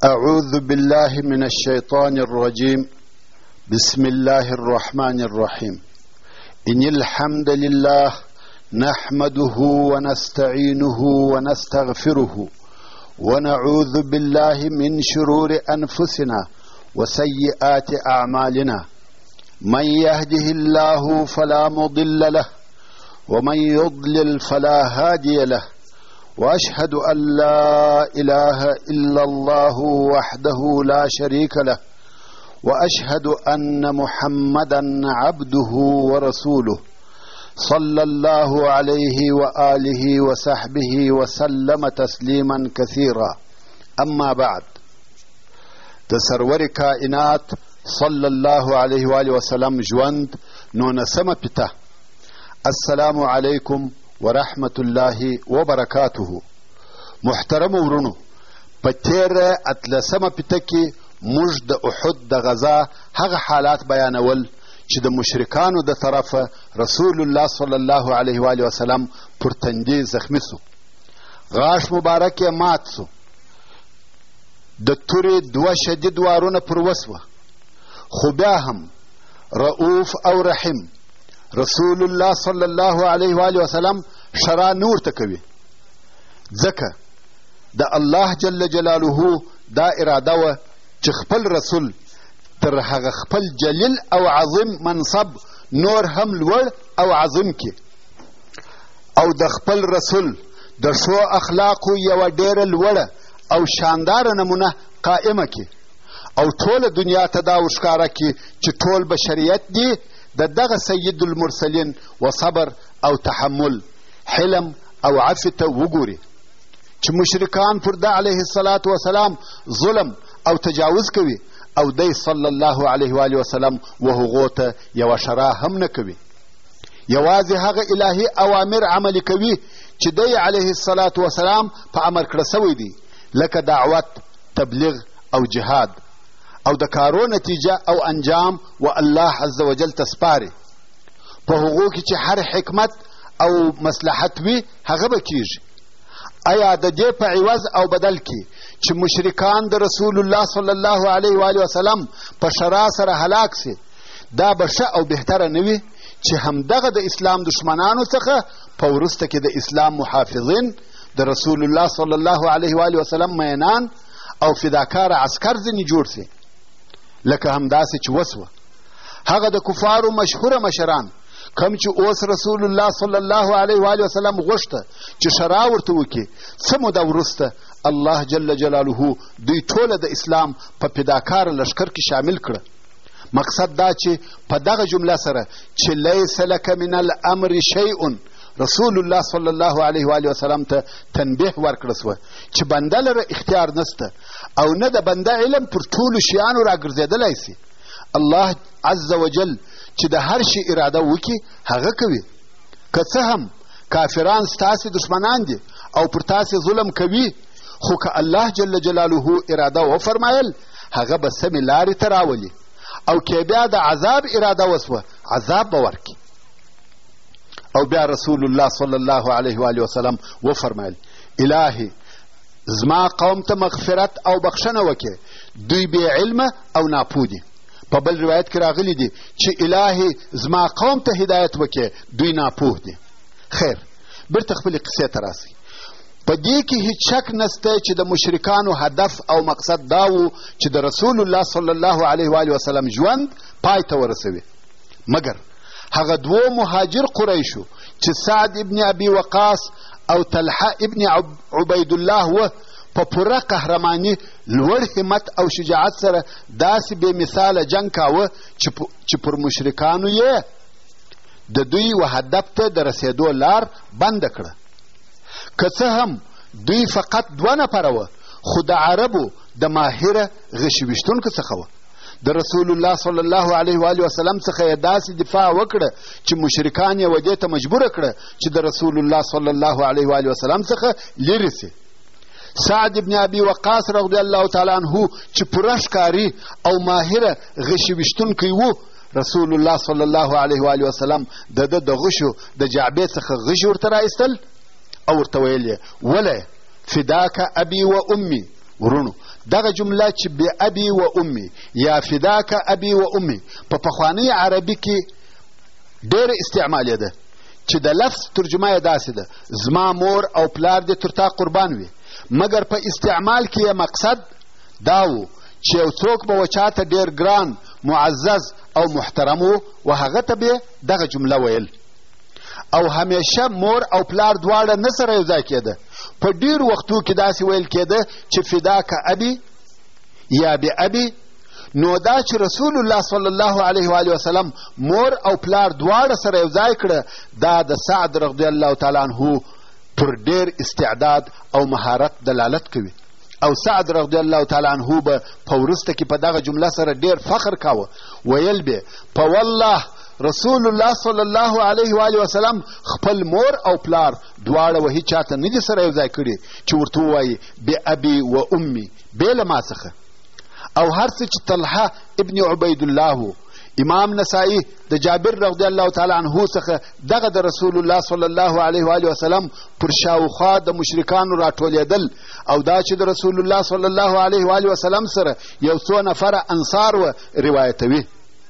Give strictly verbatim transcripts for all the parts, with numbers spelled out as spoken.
أعوذ بالله من الشيطان الرجيم. بسم الله الرحمن الرحيم. إن الحمد لله نحمده ونستعينه ونستغفره ونعوذ بالله من شرور أنفسنا وسيئات أعمالنا. من يهده الله فلا مضل له ومن يضلل فلا هادي له، وأشهد أن لا إله إلا الله وحده لا شريك له، وأشهد أن محمدا عبده ورسوله صلى الله عليه وآله وصحبه وسلم تسليما كثيرا. أما بعد، د سرور کائنات صلى الله عليه وآله وسلم ژوند نونسمه پته. السلام علیکم ورحمت الله وبرکاته. محترم ورونو، په تیره اتلسمه پته کې موږ د احد د غزا هغه حالات بیانول چې د مشرکانو د طرفه رسول الله صلی الله علیه و آله وسلم پر تندي زخمی سو، غاښ مبارک یې مات سو، د تورې دوه شدید وارونه پر وسوه، خو بیا هم رؤوف او رحیم رسول الله صلی الله علیه و آله وسلم شرا نور ته کوي، ځکه د الله جل جلاله دا اراده وه چې خپل رسول تر هغه خپل جلیل او عظیم منصب نور هم لوړ او عظیم کړي، او د خپل رسول د ښو اخلاقو یوه ډېره لوړه او شانداره نمونه قائمه کړي، او ټوله دنیا ته دا وښکاره کړي چې ټول بشریت دی د دغه سید المرسلین و صبر او تحمل، حلم او عفو ته وګوري چې مشرکان پر ده علیه الصلاة وسلام ظلم او تجاوز کوي، او دی صلی الله علیه و آله وسلم و هغو ته یوه شرا هم نه کوي، یوازې هغه الهي اوامر عملي کوي چې دی علیه الصلاة وسلام په امر کړه سوی دی، لکه دعوت، تبلیغ او جهاد، او د کارو نتیجه او انجام و الله عز وجل ته سپاري. په هغو کې چې هر حکمت او مصلحت وي هغه به کیږي. آیا د دې په عوض او بدل کې چې مشرکان د رسول الله صلی الله علیه و آله وسلم په شرا سره هلاک سي، دا به ښه او بهتره نه وي چې همدغه د اسلام دشمنانو څخه په وروسته کې د اسلام محافظین د رسول الله صلی الله علیه و آله وسلم مینان او فداکار عسکر ځینې جوړ سي، لکه همداسې چې وسوه هغه د کفارو مشهوره مشران کم چې اوس رسول الله صلی الله علیه و آله وسلم غوښته چې شرا ورته وکړي، څه موده وروسته الله جل جلاله دوی ټوله د اسلام په فداکار لښکر کې شامل کړه. مقصد دا چې په دغه جمله سره چې لیس لک من الامر شیء، رسول الله صلی الله علیه و آله وسلم ته تنبیه ورکړه سوه چې بنده لره اختیار نسته، او نه د بنده علم پر ټولو شیانو راګرځېدلی سي. الله عز وجل چې د هر شي اراده وکړي هغه کوي. که څه هم کافران ستاسې دشمنان دي او پر تاسې ظلم کوي، خو که الله جل جلاله اراده وفرمایل هغه به سمې لارې ته راولي، او که بیا د عذاب اراده وسوه عذاب به ورکړي. او بیا رسول الله صلی الله علیه و آله وسلم وفرمایل الهي زما قوم ته مغفرت او بخښنه وکړي، دوی بې علمه او ناپوه دي. په بل روایت کې راغلی دي چې الهي زما قوم ته هدایت وکړي، دوی ناپوه دي. خیر، بیرته خپلې قصې ته راسئ. په دې کې هیڅ شک نسته چې د مشرکانو هدف او مقصد دا و چې د رسول الله صلی الله علیه و آله وسلم ژوند پای ته ورسوي، مګر هغه دوو مهاجر قریشو چې سعد ابن ابي وقاص او طلحه ابن عبید الله و په پوره قهرماني، لوړ همت او شجاعت سره داسې بې مثاله جنګ کاوه چې پر مشرکانو یې د دوی و هدف ته د رسېدو لار بنده کړه. که څه هم دوی فقط دوه نفره وه، خو د عربو د ماهره غشي ویشتونکو څخه وه. د رسول الله صلی الله علیه و آله وسلم څخه یې داسې دفاع وکړه چې مشرکان یې ودې ته مجبوره کړه چې د رسول الله صلی الله علیه و آله وسلم څخه لرې سي. سعد ابن ابي وقاص رضی الله تعالی عنه چې پوره ښکاري او ماهره غشي ویشتونکی و، رسول الله صلی الله علیه و آله وسلم د ده د غشو د جعبې څخه غشي ورته رایستل او ورته ویل یې وله فداک ابي و امي، ورونو دغه جمله چې بی ابي و امي یا فداک ابي و امي په پخواني عربي کې ډېره استعمالېده چې د لفظ ترجمه یې داسې ده زما مور او پلار دې تر تا قربان وي، مګر په استعمال کې یې مقصد دا و چې یو څوک به و چاته ډېر ګران معزز او محترم و و هغه ته به دغه جمله ویل. او همیشه مور او پلار دواړه نه سره یو ځای کېده. په ډېرو وختو کې داسې ویل کېده چې فداک ابي یا بی ابي، نو دا چې رسول الله صلی الله علیه و آله وسلم مور او پلار دواړه سره یو ځای کړه، دا د سعد رضی الله تعالی عنه پر ډېر استعداد او مهارت دلالت کوي. او سعد رضی الله تعالی عنه به په وروسته کې په دغه جمله سره ډېر فخر کاوه، ویل به په والله رسول الله صلی الله علیه و آله وسلم خپل مور او پلار دواړه و هیچ چاته نه دي سره یو ځای کړي چې ورته ووایي بی ابي و امي بې له ما څخه. او هر څه چې طلحه ابن عبیدالله و، امام نسائی د جابر رضی الله تعالی عنه څخه دغه د رسول الله صلی الله علیه و آله وسلم پر شاوخوا د مشرکانو راټولېدل او دا چې د رسول الله صلی الله علیه و آله وسلم سره یو څو نفره انصار و روایتوي.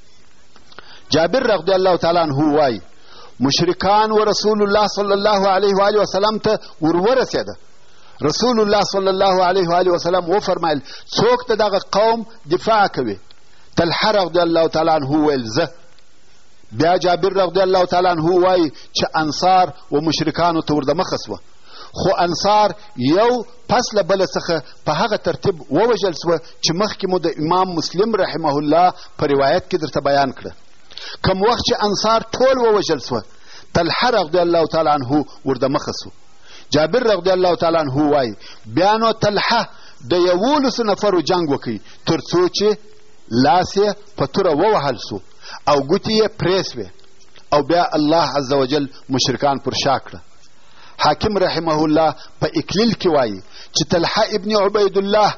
جابر رضی الله تعالی عنه وایي مشرکان و رسول الله صلی الله علیه و آله وسلم ته ورورسېده. رسول الله صلی الله علیه و آله وسلم وفرمایل څوک ته دغه قوم دفاع کوي؟ طلحه رضی الله تعالی عنه ویل زه. بیا جابر رضی الله تعالی عنه وایي چې انصار و مشرکانو ته ور دمخه سوه، خو انصار یو پس له بله څخه په هغه ترتیب ووژل سوه چې مخکې مو د امام مسلم رحمه الله په روایت کې درته بیان کړه. کم وخت چې انصار ټول ووژل سوه، طلحه رضی الله تعالی عنه ور دمخه سو. جابر رضی الله تعالی عنه وایي بیا نو طلحه د یولسو نفرو جنګ وکړي تر څو چې لاس یې په توره ووهل سو او ګوتې یې پرې سوې او بیا الله عز وجل مشرکان پر شا کړه. حاکم رحمه الله په اکلیل کې وایي چې طلحه ابن عبیدالله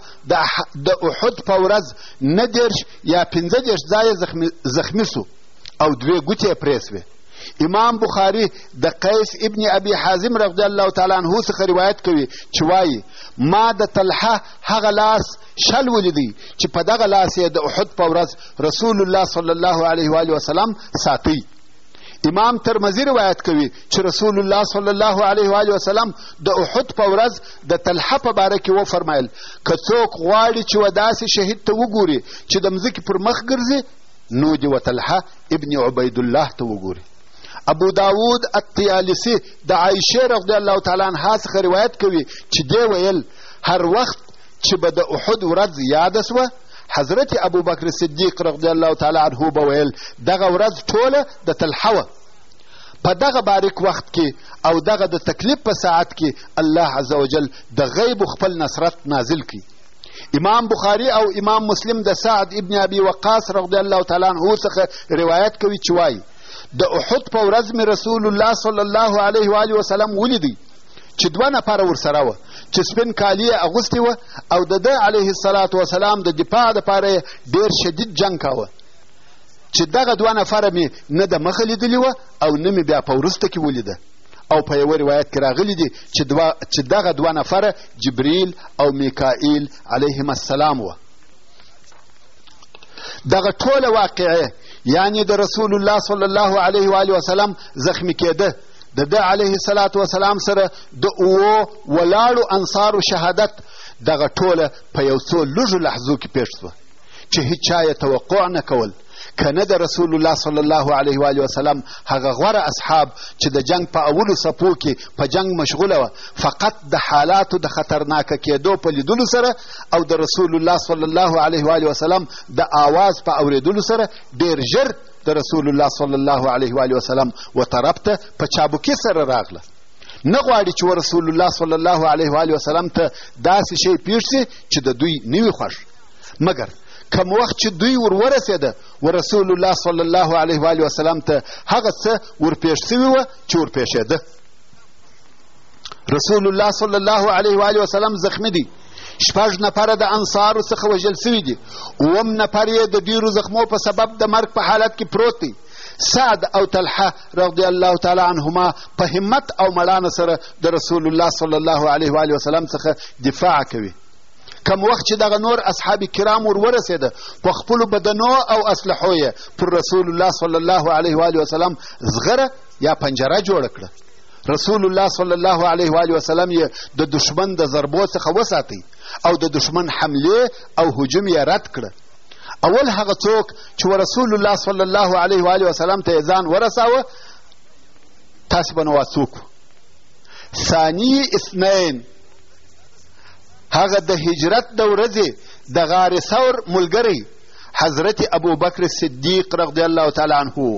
د احد په ورځ نه دېرش یا پنځه دېرش ځایه زخمي سو او دوې ګوتې یې پرې سوې. امام بخاري د قیس ابن ابي حازم رضی الله تعالی عنه څخه روایت کوي چې وایي ما د طلحه هغه لاس شل ولیدی چې په دغه لاس یې د احد په ورځ رسول الله صلی الله علیه و آله وسلم ساتي. امام ترمذي روایت کوي چې رسول الله صلی الله علیه و آله وسلم د احد په ورځ د طلحه په باره کې وفرمایل که څوک غواړي چې و داسې شهید ته وګوري چې د مځکې پر مخ ګرځي نو دې و طلحه ابن عبیدالله ته وګوري. ابو داود الطیالسی د عایشه رضی الله تعالی عنها څخه روایت کوي چې دی ویل هر وخت چې به د احد ورځ یاده سوه حضرت ابو بکر صدیق رضی الله تعالی عنه به ویل دغه ورځ ټوله د طلحه وه. په دغه باریک وخت کې او دغه د تکلیف په ساعت کې الله عز وجل د غیب خپل نصرت نازل کړي. امام بخاري او امام مسلم د سعد ابن ابي وقاص رضی الله تعالی عنه څخه روایت کوي چې وایي د احد په ورځ مې رسول الله صلی الله علیه و آله وسلم ولیدی چې دوه نفره ورسره وه چې سپین کالي یې اغوستې وه او د ده علیه الصلاة وسلام د دفاع دپاره یې ډېر شدید جنګ کاوه چې دغه دوه نفره مې نه د مخه لیدلې وه او نه مې بیا په وروسته کې ولیده. او په یوه روایت کې راغلی دي چې چې دغه دوه نفره جبریل او میکائیل علیهم السلام وه. دغه ټوله واقعه یعنی د رسول الله صلی الله علیه و آله وسلم زخمی کېده د ده علیه الصلاة وسلام سره د اوو ولاړو انصارو شهادت دغه ټوله په یو څو لږو لحظو کې پېښ سوه چې هیچ چا یې توقع نه کول که نه د رسول الله صلی الله علیه و آله وسلم هغه غوره اصحاب چې د جنگ په اولو صفو کې په جنگ مشغوله وه فقط د حالاتو د خطرناکه کېدو په لیدلو سره او د رسول الله صلی الله علیه و آله وسلم د آواز په اورېدلو سره ډېر ژر د رسول الله صلی الله علیه و آله وسلم و طرف ته په چابکي سره راغله. نه غواړي چې رسول الله صلی الله علیه و آله وسلم ته داسې شی پېښ سي چې د دوی نه وي خوښ، مګر کم وخت چې دوی ور ورسېده و رسول الله صلی الله علیه و آله وسلم ته هغه څه ورپېښ سوي وه چې ورپېښېده. رسول الله صلی الله علیه و آله وسلم زخمي دی، شپږ نفره د انصارو څخه وژل سوي دي، اووم نفر یې د ډېرو زخمو په سبب د مرګ په حالت کې پروت دی. سعد او طلحه رضی الله تعالی عنهما په همت او مړانه سره د رسول الله صلی الله علیه و آله وسلم څخه دفاع کوي. کم وخت چې دغه نور اصحاب کرام ور ورسېده په خپلو بدنو او اسلحو یې پر رسول الله صلی الله علیه و وسلم زغره یا پنجره جوړه کړه. رسول الله صلی الله علیه و وسلم یې د دشمن د ضربو څخه وساتئ او د دشمن حملې او هجوم یې رد کړه. اول هغه څوک چې رسول الله صلی الله علیه و وسلم ته ځان ورساوه تاسې به نو څوک ثاني اثنین هغه د هجرت د ورځې د غار ثور ملګری حضرت ابو بکر صدیق رضی الله تعالی عنه.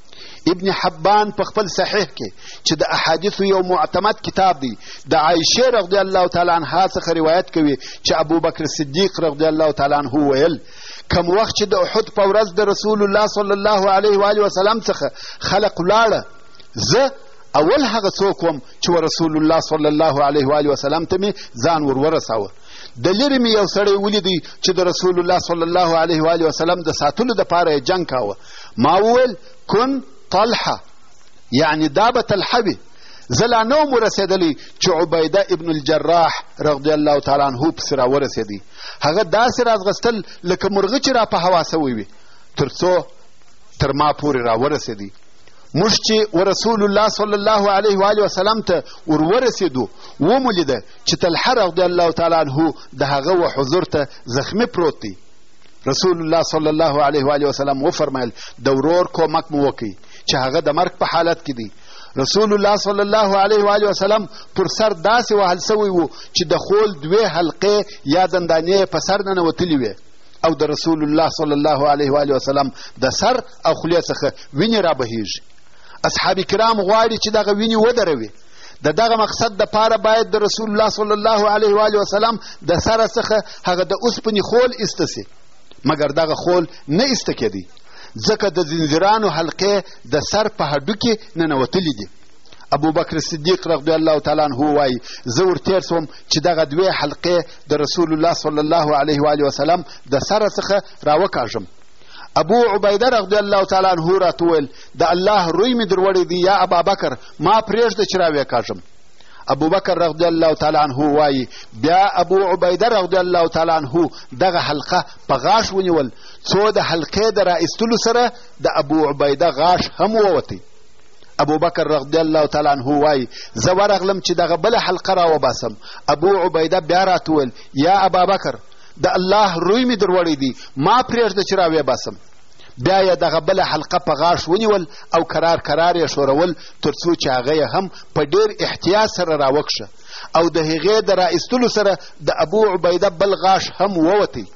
ابن حبان په خپل صحیح کې چې د احادیثو یو معتمد کتاب دی د عایشه رضی الله تعالی عنها څخه روایت کوي چې ابو بکر صدیق رضی الله تعالی عنه ویل کم وخت چې د احد په ورځ د رسول الله صلی الله علیه و وسلم څخه خلق ولاړه زه اول هغه څوک وم چې رسول الله صلی الله علیه و وسلم ته مې ځان ور ورساوه. د لرې مې یو سړی ولیدی چې د رسول الله صلی الله علیه و وسلم د ساتلو دپاره یې جنګ کاوه. ما وویل کن طلحه یعنی دا به طلحه وي. زه لا نه وم ورسېدلی چې عبیده ابن الجراح رضی الله تعالی عنه پسې راورسېدی. هغه داسې راځغستل لکه مرغه چې را په هوا سوی وي تر څو تر ما پورې راورسېدی. موږ چې ورسول الله صلی الله علیه و وسلم ته ور ورسېدو ومو لیده چې طلحه رضی الله تعالی عنه د هغه و حضور ته زخمی پروت دی. رسول الله صلی الله علیه و وسلم وفرمایل د ورور کومک مو وکئ چې هغه د مرګ په حالت کې دی. رسول الله صلی الله علیه و وسلم پر سر داسې وهل سوی و چې د خول دوې حلقې یا دندانې په سر ننوتلې وې او د رسول الله صلی الله علیه و وسلم د سر او خولې څخه وینې رابهیږي. اصحاب کرام غواړي چې دغه وینې ودروي. د دغه مقصد دپاره باید د رسول الله صلی الله علیه و وسلم د سره څخه هغه د اوسپنې خول ایسته سي مګر دغه خول نه ایسته کېدی ځکه د زنځیرانو حلقې د سر په هډو کې ننوتلي دي. ابو بکر صدیق رضی الله تعالی عنه وایي زه ورتېر سوم چې دغه دوې حلقې د رسول الله صلی الله علیه و وسلم د سره څخه راوکاږم. ابو عبیده رضی الله تعالی عنه راته وویل د الله روی مې در وړی دی یا ابابکر ما پرېږده چې راویکاږم. ابو بکر رضی الله تعالی عنه وایي بیا ابو عبیده رضی الله تعالی عنه دغه حلقه په غاښ ونیول څو د حلقې د رایستلو سره د ابو عبیده غاښ هم ووتی. ابو بکر رضی الله تعالی عنه وایي زه ورغلم چې دغه بله حلقه راوباسم. ابو عبیده بیا راته وویل یا ابابکر د الله روی مې در وړی دی ما پرېږده چې راویباسم. بیا یې دغه بله حلقه په غاښ ونیول او کرار کرار یې ښورول تر څو چې هغه یې هم په ډېر احتیاط سره راوکشه او د هغې د رایستلو سره د ابو عبیده بل غاښ هم ووتی.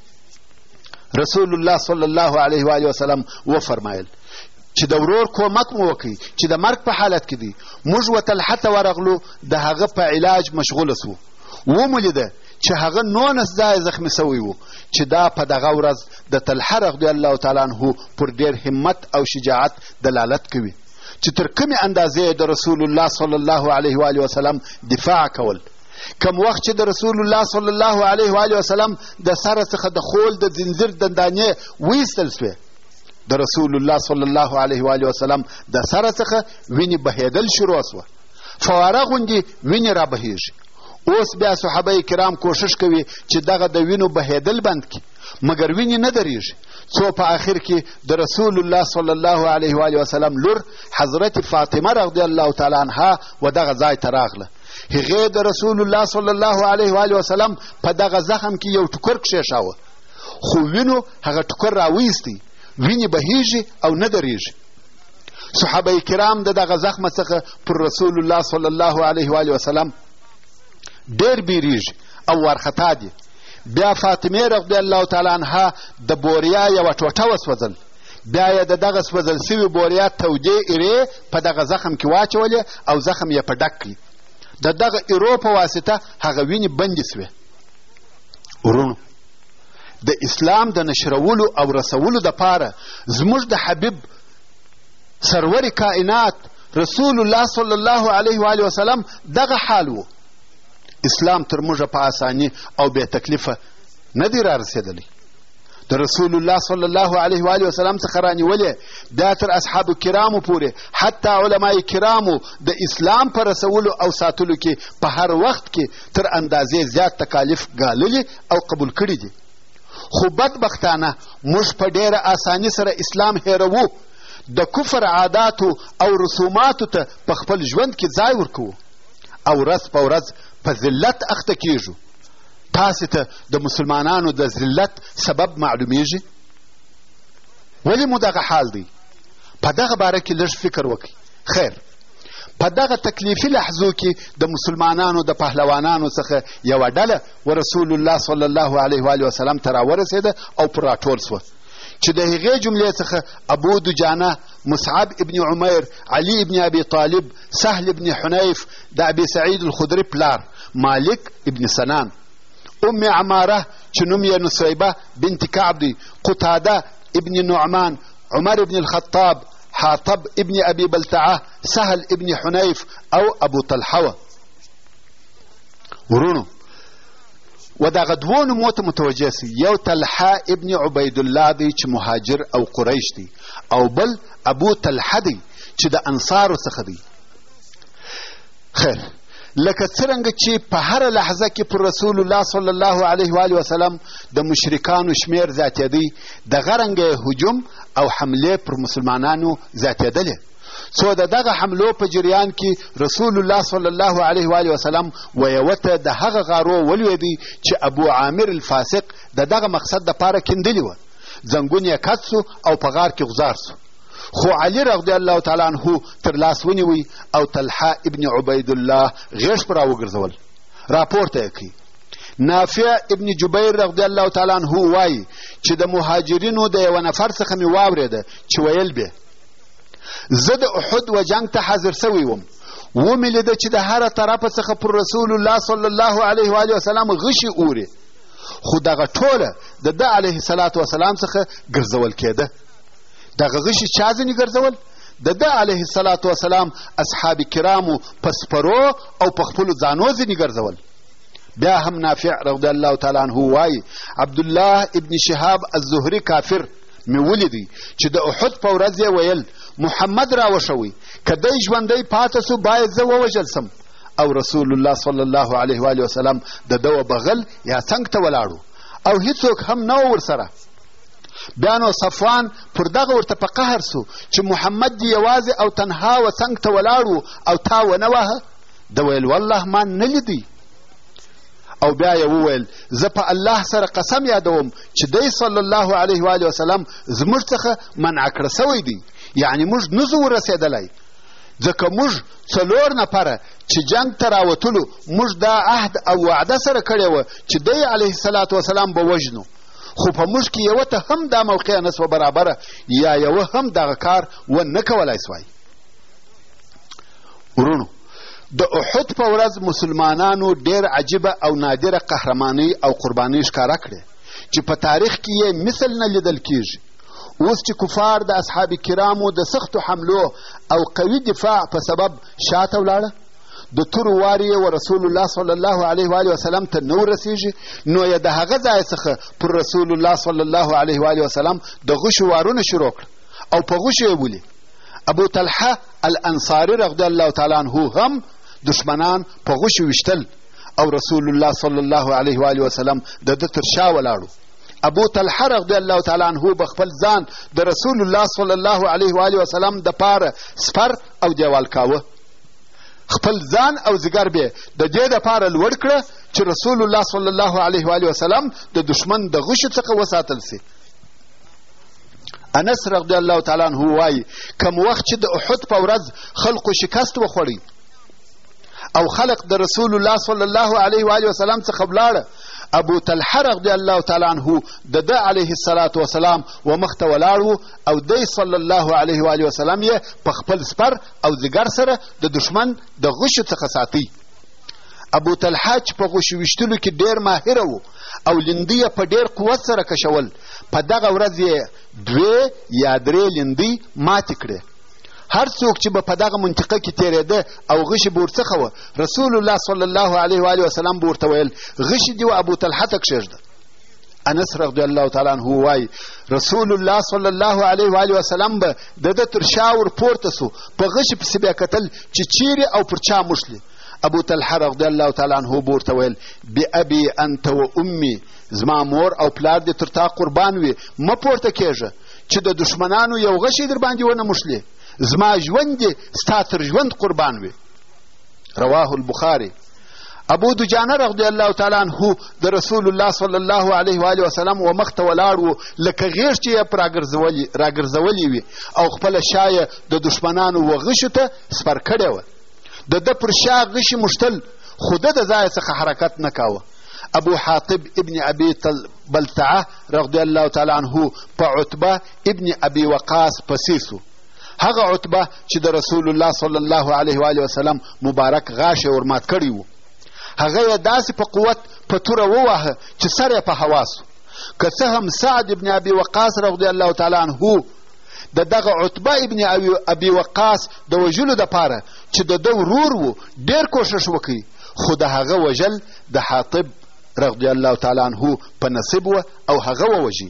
رسول الله صلی الله علیه و وسلم وفرمایل چې د ورور کومک مو وکړي چې د مرګ په حالت کې دی. موږ و طلحه ته ورغلو د هغه په علاج مشغوله سو. ومو لیده چې هغه نونس ځای زخمی سوی و چې دا په دغه ورځ د طلحه رضی الله تعالی عنه پر ډېر همت او شجاعت دلالت کوي چې تر کومې اندازې د رسول الله صلی الله علیه و وسلم دفاع کول. کم وخت چې د رسول الله صلی الله علیه و وسلم د سره څخه د خول د زنځیر دندانې ویستل سوې د رسول الله صلی الله علیه و وسلم د سره څخه وینې بهېدل شروع سوه. فواره غوندې وینې رابهیږي. اوس بیا صحابه کرام کوشش کوي چې دغه د وینو بهېدل بند کړي مګر وینې نه درېږي څو په آخر کې د رسول الله صلی الله علیه و وسلم لور حضرت فاطمه رضی الله تعالی عنها و دغه ځای ته راغله. هغې د رسول الله صلی الله علیه و وسلم په دغه زخم کې یو ټوکر کښېښاوه خو وینو هغه ټوکر راویستی وینې بهیږي او نه درېږي. صحابه کرام د دغه زخمه څخه پر رسول الله صلی الله علیه و وسلم ډېر بیریږي او وارخطا دي. بیا فاطمه رضی الله تعالی عنها د بوریا یوه ټوټه وسوځل. بیا یې د دغه سوځل سوي بوریا تودې ایرې په دغه زخم کې واچولې او زخم یې په ډک کړي. د دغه ایرو په واسطه هغه وینې بندې سوې. ورونو د اسلام د نشرولو او رسولو دپاره زموږ د حبیب سرور کائنات رسول الله صلی الله علیه و وسلم دغه حال و. اسلام تر موږه په اساني او بې تکلیفه نه دی را رسېدلی. د رسول الله صلی الله علیه و آله وسلم څخه رانیولې دا تر اصحاب کرامو پورې حتی علماء کرامو د اسلام په رسولو او ساتلو کې په هر وخت کې تر اندازې زیات تکالیف ګاللي او قبول کړي دي. خو بدبختانه موږ په ډېره اساني سره اسلام هیروو، د کفر عاداتو او رسوماتو ته په خپل ژوند کې ځای ورکوو او ورځ په ورځ په ذلت اخته کیږو. تاسې ته د مسلمانانو د ذلت سبب معلومیږي؟ ولې مو دغه حال دی؟ په دغه باره کې لږ فکر وکړئ. خیر، په دغه تکلیفي لحظو کې د مسلمانانو د پهلوانانو څخه یوه ډله ورسول الله صلی الله علیه و آله وسلم ته راورسېده او پر راټول سوه، چې د هغې جملې څخه ابو دجانه، مصعب ابن عمیر، علي ابن ابي طالب، سهل ابن حنیف، د ابي سعید الخدري پلار مالک ابن سنان، ام عماره چې نوم یې نصیبه بنت کعب دی، قتاده ابن نعمان، عمر ابن الخطاب، حاطب ابن ابي بلتعه، سهل ابن حنیف او ابو طلحه. ورونو و دغه دوو نومو ته متوجه سي، یو طلحه ابن عبیدالله دی چې مهاجر او قریش دی، او بل ابو طلحه دی چې د انصارو څخه دی. خیر، لکه څرنګه چې په هره لحظه کې پر رسول الله صلی الله علیه و آله وسلم د مشرکانو شمیر زیاتېدی، دغه رنګه هجوم او حملې پر مسلمانانو زیاتېدلې. څو د دغه حملو په جریان کې رسول الله صلی الله علیه و آله وسلم و یوه ته د هغه غارو ولوېدی چې ابو عامر الفاسق د دغه مقصد دپاره کیندلې وه. زنګون یې کت سو او په غار کې غزار سو، خو علي رضی الله تعالی عنه تر لاس ونیوی او طلحه ابن عبیدالله غیږ پر راوګرځول، راپورته یې کړي. نافع ابن جبیر رضی الله تعالی عنه وایي چې د مهاجرینو د یوه نفر څخه مې واورېده چې ویل به زه د احد و جنګ ته حاضر سوی وم، ومې لیده چې د هره طرفه څخه پر رسول الله صلی الله علیه و آله وسلم غشي اوري، خو دغه ټوله د ده علیه الصلاة وسلام څخه ګرځول کېده. دغه غشي چا ځینې ګرځول؟ د ده علیه الصلاة وسلام اصحاب کرامو په سپرو او په خپلو ځانو ځینې ګرځول. بیا هم نافع رضی الله تعالی عنه وایي عبدالله ابن شهاب الزهري کافر مې ولیدی چې د احد په ورځ یې ویل محمد را وشوی، که دی ژوندی پاته سو باید زه ووژل سم. او رسول الله صلی الله علیه و آله وسلم د ده و بغل یا څنګ ته ولاړو او هیڅوک هم نه و ورسره. بیا نو صفوان پر دغه ورته په قهر سو چې محمد دې یوازې او تنها و څنګ ته ولاړ او تا ونه وهه. ده ویل والله ما نه لیدی. او بیا یې وویل زه په الله سره قسم یادوم چې دی صلی الله علیه و آله وسلم زموږ څخه منع کړه سوی دی، یعنی موږ نه ځو ورسېدلی، ځکه موږ څلور نفره چې جنګ ته راوتلو موږ دا عهد او وعده سره کړې وه چې دی علیه الصلاة وسلام به وژنو، خو په موږ کې یوه ته هم دا موقع نه سوه برابره یا یوه هم دغه کار ونه کولی سوای. ورونو د احد په ورځ مسلمانانو ډېر عجیبه او نادره قهرماني او قرباني ښکاره کړې چې په تاریخ کې یې مثل نه لیدل کیږي. اوس چې کفار د اصحاب کرامو د سختو حملو او قوي دفاع په سبب شاته ولاړه، د تورو وار یې و رسول الله صلی الله علیه و آله وسلم ته نه ورسېږي، نو یې د هغه ځای څخه پر رسول الله صلی الله علیه و آله وسلم د غشو وارونه شروع کړه او په غشو یې ولي. ابو طلحه الانصاري رضی الله تعالی عنه هم دشمنان په غشو ویشتل او رسول الله صلی الله علیه و آله وسلم د ده تر شا ولاړو. ابو طلحه رضی الله تعالی عنه به خپل ځان د رسول الله صلی الله علیه و آله وسلم د پاره سپر او دیوال کاوه، خپل ځان او ځیګر به د دې دپاره لوړ کړه چې رسول الله صلی الله علیه و آله وسلم د دشمن د غشو څخه وساتل سي. انس رضی الله تعالی عنه وایي کوم وخت چې د احد په ورځ خلقو شکست وخوړی او خلق د رسول الله صلی الله علیه و آله وسلم څخه ولاړه، ابو طلحه رضی الله تعالی عنه د ده علیه الصلاة وسلام و مخ ته ولاړ او دی صلی الله علیه و آله وسلم یې په خپل سپر او ځیګر سره د دشمن د غشو څخه ساتي. ابو طلحه چې په غشو ویشتلو کې ډېر ماهره و او لیندي یې په ډېر قوت سره کشول، په دغه ورځ یې دوې یا درې لیندۍ ماتې کړې. هر څوک چې به په دغه منطقه کې تېرېده او غشي به ورڅخه وه، رسول الله صلی الله علیه و آله وسلم به ورته ویل غشي دې و ابو طلحه ته کښېږده. انس رضی الله تعالی عنه وایي رسول الله صلی الله علیه و آله وسلم به د ده تر شا ور پورته سو په غشي پسې بیا کتل چې چیرې او پر چا موښلي. ابو طلحه رضی الله تعالی عنه به ورته ویل بابي انت و امي، زما مور او پلار دې تر تا قربان وي، مه پورته کېږه چې د دشمنانو یو غشی در باندې ونه موښلي، زما ژوند دې ستا تر ژوند قربان وي. رواه البخاري. ابو دجانه رضی الله تعالی عنه د رسول الله صلی الله علیه و آله وسلم و مخ ته ولاړ و لکه غیږ چې یې په راګرځولې وي او خپله شا یې د دښمنانو و غشو ته سپر کړې وه. د ده پر شا غشي موښتل خو ده د ځایه څخه حرکت نه کاوه. ابو حاطب ابن ابي بلتعه رضی الله تعالی عنه په عتبه ابن ابي وقاص پسې سو. هغه عتبه چې د رسول الله صلی الله علیه و آله وسلم مبارک غاښ یې ورمات کړی و، هغه یې داسې په قوت په توره وواهه چې سر یې په هوا سو. که څه هم سعد ابن ابي وقاص رضی الله تعالی عنه د دغه عتبه ابن ابي وقاص د وژلو دپاره چې د ده ورور و ډېر کوښښ وکړي، خو د هغه وژل د حاطب رضی الله تعالی عنه په نصیب و او هغه ووژي.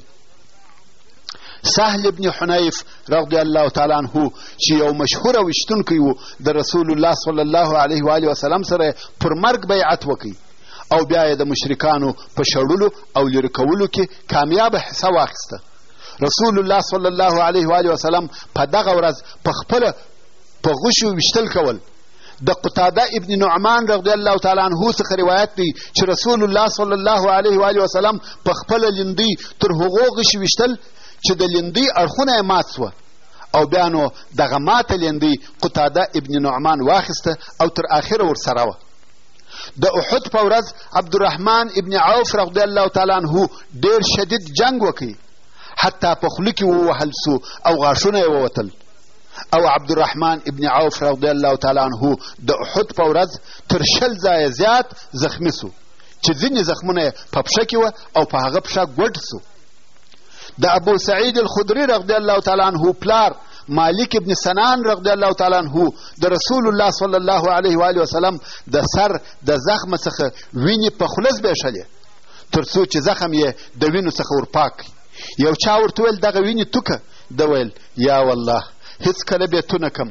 سهل ابن حنیف رضی الله تعالی عنه چې یو مشهوره ویشتونکی و د رسول الله صلی الله علیه و آله وسلم سره پر مرګ بیعت وکړي او بیا یې د مشرکانو په شړلو او لرې کولو کې کامیابه حصه واخیسته. رسول الله صلی الله علیه و آله وسلم په دغه ورځ په خپله په غشو ویشتل کول. د قتاده ابن نعمان رضی الله تعالی عنه څخه روایت دی چې رسول الله صلی الله علیه و آله وسلم په خپله لیندۍ تر هغو غشي ویشتل چې د لیندۍ اړخونه یې مات سوه او بیا نو دغه ماته لیندۍ قتاده ابن نعمان واخیسته او تر آخره ورسره وه. د احد په ورځ عبدالرحمن ابن عوف رضی الله تعالی عنه ډېر شدید جنگ وکړي، حتی په خوله کې ووهل سو او غاښونه یې ووتل. او عبدالرحمن ابن عوف رضی الله تعالی عنه د احد په ورځ تر شل ځایه زیات زخمی سو چې ځینې زخمونه یې په پښه کې وه او په هغه پښه ګوډ سو. د ابو سعید الخدري رضی الله تعالی عنه پلار مالک ابن سنان رضی الله تعالی عنه د رسول الله صلی الله علیه و آله وسلم د سر د زخم څخه وینې په خوله زبېښلې تر څو چې زخم یې د وینو څخه ورپاک کړي. یو چا ورته ویل دغه وینې توکه، ده ویل یا والله هېڅکله به تو نه کم،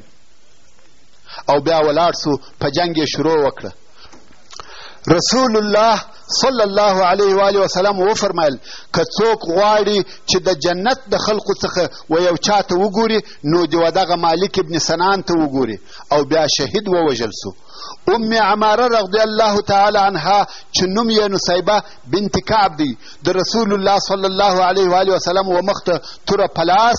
او بیا ولاړ سو په جنګ یې شروع وکړه. رسول الله صلی الله علیه و آله وسلم وفرمایل که څوک غواړي چې د جنت د خلقو څخه و یو چا ته وګوري نو د ودغه مالک ابن سنان ته وګوري، او بیا شهید ووژل سو. ام عماره رضی الله تعالی عنها چې نوم یې نصیبه بنت کعب دی، د رسول الله صلی الله علیه و آله وسلم و مخته توره په لاس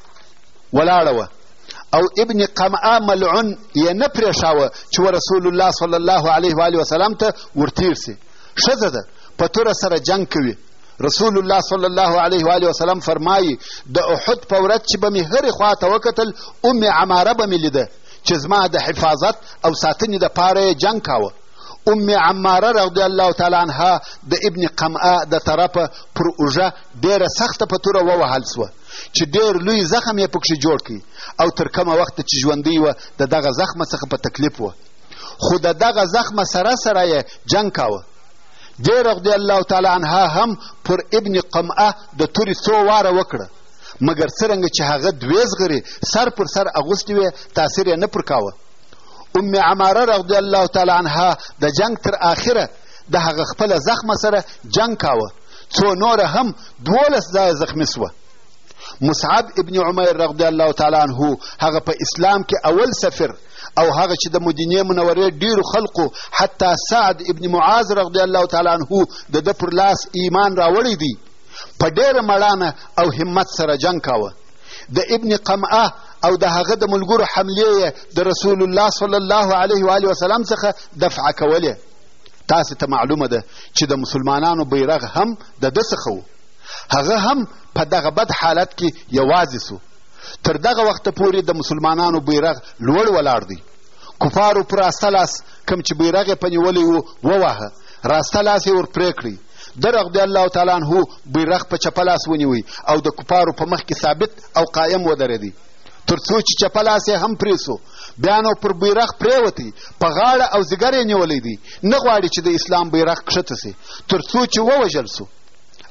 ولاړه وه او ابن قمعه ملعون یې نه پرېښاوه چې رسول الله صلی الله علیه و آله وسلم ته ورتیر سي. ښځه ده په توره سره جنګ کوي. رسول الله صلی الله علیه و آله وسلم فرمایي د احد په ورځ چې به مې هرې خوا ته وکتل ام عماره به مې لیده چې زما د حفاظت او ساتنې دپاره یې جنګ کاوه. ام عماره رضی الله تعالی عنها د ابن قمعه د طرفه پر اوږه ډېره سخته په توره ووهل سوه چې ډېر لوی زخم یې پکښې جوړ کړي او تر کومه وخته چې ژوندۍ وه د دغه زخمه څخه په تکلیف وه، خو د دغه زخمه سره سره یې جنګ کاوه. دې رضی الله تعالی عنها هم پر ابن قمعه د تورې څو واره وکړه، مګر څرنګه چې هغه دوې زغرې سر پر سر اغوستې وې تاثیر یې نه پر کاوه. ام عماره رضی الله تعالی عنها د جنگ تر آخره د هغه خپله زخمه سره جنگ کاوه، څو نوره هم دولس ځایه زخمي سوه. مصعب ابن عمیر رضی الله تعالی عنه هغه په اسلام کې اول سفیر او هغه چې د مدینې منورې ډیرو خلقو حتی سعد ابن معاذ رضی الله تعالی عنه د ده پر لاس ایمان راوړی دی، په ډیره مړانه او همت سره جنګ کاوه. د ابن قمعه او د هغه د ملګرو حملې یې د رسول الله صلی الله علیه و آله وسلم څخه دفعه کولې. تاسې ته معلومه ده چې د مسلمانانو بیرغ هم د ده څخه و. هغه هم په دغه بد حالت کې یوازې سو. تر دغه وخته پورې د مسلمانانو بیرغ لوړ ولاړ دی. کفارو پر راسته لاس کوم چې بیرغ یې په نیولی و وواهه، راسته لاس یې ور پرې کړی. ده رضی الله تعالی عنه بیرغ په چپه لاس ونیوی او د کفارو په مخ کې ثابت او قایم ودرېدی، تر څو چې چپه لاس یې هم پرې سو. بیا نو پر بیرغ پرېوتی، په غاړه او ځیګر یې نیولی دی، نه غواړي چې د اسلام بیرغ کښته سي، تر څو چې ووژل سو.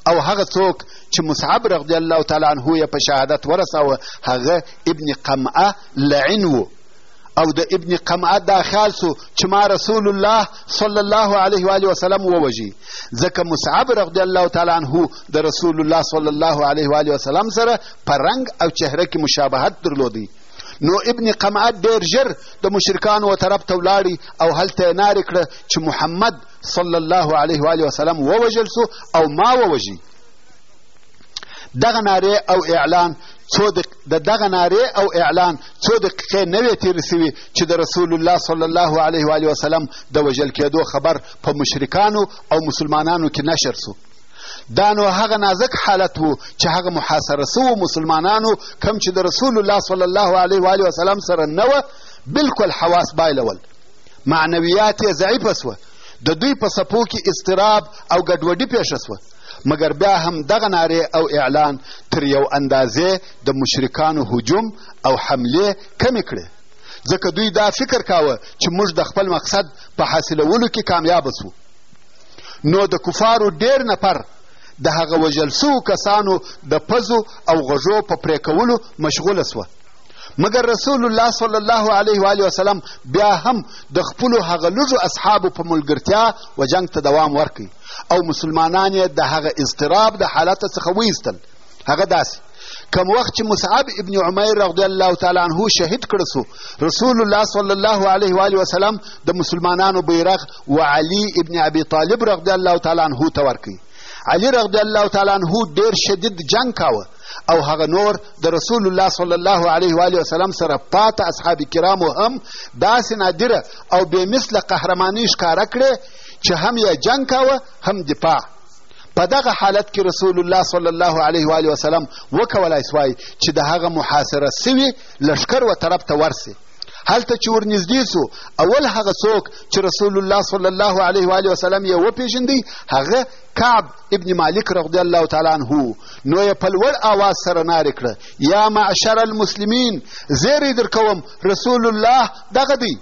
او هغه څوک چې مصعب رضی الله تعالی عنه یې په شهادت ورساوه هغه ابن قمعه لعن و او د ابن قمعه دا خیال سو چې ما رسول الله صلی الله علیه و آله وسلم ووژي ځکه مصعب رضی الله تعالی عنه د رسول الله صلی الله علیه و آله وسلم سره په رنګ او چهره کې مشابهت درلودی. نو ابن قمعه ډېر ژر د مشرکانو طرف ته ولاړی او هلته یې نارې کړه چې محمد صلی الله علیه و آله وسلم ووژل سو او ما ووژي. دغه نارې او اعلان څو د دغه نارې او اعلان څو دقیقې نه وې تېرې سوي چې د رسول الله صلی الله علیه و آله وسلم د وژل کېدو خبر په مشرکانو او مسلمانانو کې نشر سو. دا نو هغه نازک حالت و چې هغه محاصره سوو مسلمانانو کم چې د رسول الله صلی الله علیه و آله وسلم سره نه وه بلکل حواس بایلول، معنویات یې ضعیفه سوه، د دوی په څپو کې اضطراب او ګډوډي پیښه سوه. مګر بیا هم دغه نارې او اعلان تر یو اندازې د مشرکانو هجوم او حملې کمې کړې، ځکه دوی دا فکر کاوه چې موږ د خپل مقصد په حاصلولو کې کامیابه سو. نو د کفارو ډېر نفر د هغه وژل سوو کسانو د پزو او غږو په پرې کولو مشغوله سوه. مګر رسول الله صلی الله علیه و آله وسلم بیا هم د خپلو هغه لږو اصحابو په ملګرتیا و جنګ ته دوام ورکوي او مسلمانان یې د هغه اضطراب د حالته څخه وایستل. هغه داسې کم وخت چې مصعب ابن عمیر رضی الله تعالی عنه شهید کړه سو، رسول الله صلی الله علیه و آله وسلم د مسلمانانو بیرغ و علی ابن ابي طالب رضی الله تعالی عنه ته ورکوي. علی رضی الله تعالی عنه ډېر شدید جنګ کاوه او هغه نور د رسول الله صلی الله علیه و آله وسلم سره پاته اصحاب کرامو هم داسې نادره او بې مثله قهرماني ښکاره کړې چې هم یې جنګ کاوه هم دفاع. په دغه حالت کې رسول الله صلی الله علیه و آله وسلم وکولای سوای چې د هغه محاصره سوي لښکر و طرف ته ورسي. هلته چې ورنږدې سو اول هغه څوک چې رسول الله صلی الله علیه و آله وسلم یې وپېژندی هغه کعب ابن مالک رضی الله تعالی عنه. نو یې په لوړ آواز سره نارې کړه یا معشر المسلمین، زیری در کوم رسول الله دغه دی.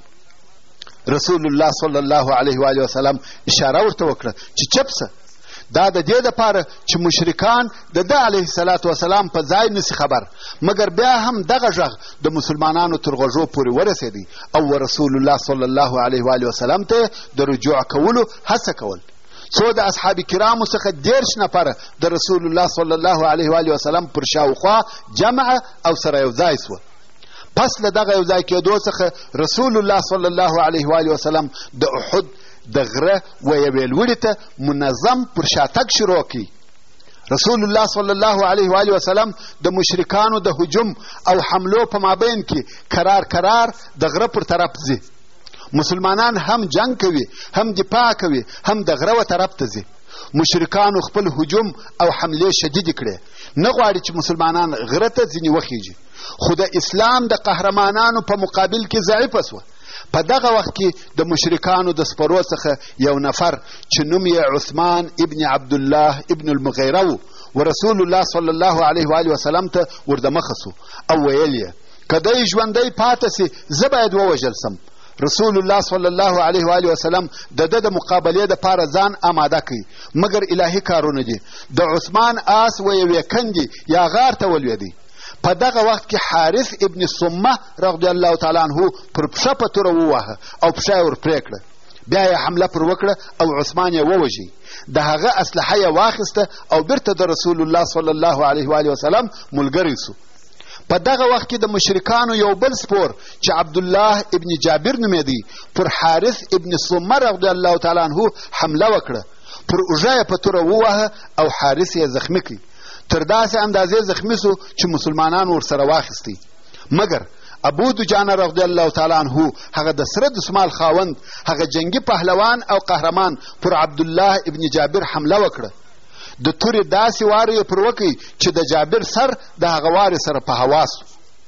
رسول الله صلی الله علیه و آله وسلم اشاره ورته وکړه چې چپ سه، دا د دې دپاره چې مشرکان د ده علیه الصلاة وسلام په ځای نسي خبر. مګر بیا هم دغه غږ د مسلمانانو تر غوږو پورې ورسېدی او رسول الله صلی الله علیه و آله وسلم ته د رجوع کولو هڅه کول. څو د اصحاب کرامو څخه دېرش نفره د رسول الله صلی الله علیه و آله وسلم پر شاوخوا جمع او سره یو ځای سوه. پس له دغه یو ځای کېدو څخه رسول الله صلی الله علیه و آله وسلم د احد د غره و یوې لوړې ته منظم پر شاتګ شروع کړي. رسول الله صلی الله علیه و آله وسلم د مشرکانو د هجوم او حملو په مابین کې کرار کرار د غره پر طرف ځي. مسلمانان هم جنگ کوي، هم دفاع کوي، هم د غره و طرف ته ځي. مشرکانو خپل هجوم او حملې شدیدې کړې، نه غواړي چې مسلمانان غره ته ځینې وخیږي، خو د اسلام د قهرمانانو په مقابل کې ضعیفه سوه. په دغه وخت کې د مشرکانو د سپرو څخه یو نفر چې نوم یې عثمان ابن عبدالله ابن المغیره و و رسول الله صلی الله علیه و آله وسلم ته وردمخه سو او ویل یې که دی ژوندی پاته سي زه باید ووژل سم. رسول الله صلی الله علیه و آله وسلم د ده د مقابلې دپاره ځان آماده کوي، مګر الهي کارونه دي. د عثمان آس و یوې کندې یا غار ته ولوېدی. په دغه وخت کې حارث ابن سمه رضی الله تعالی عنه پر پښه په توره وواهه او پښه یې ور پرې کړه. بیا یې حمله پر وکړه او عثمان یې ووژي. د هغه اسلحه یې واخیسته او بیرته د رسول الله صلی الله علیه و آله وسلم ملګری سو. په دغه وخت کې د مشرکانو یو بل سپور چې عبدالله ابن جابر نومېدی پر حارث ابن سمه رضی الله تعالی عنه حمله وکړه. پر اوږه یې په توره وواهه او حارث یې زخمي کړي. تر داسې اندازې زخمي سو چې مسلمانان ورسره واخیستی. مګر ابو دجانه رضی الله تعالی عنه هغه د سره دسمال خاوند، هغه جنگي پهلوان او قهرمان پر عبدالله ابن جابر حمله وکړه. د تورې داسې واره یې پر وکړي چې د جابر سر د هغه وارې سره په هوا سو.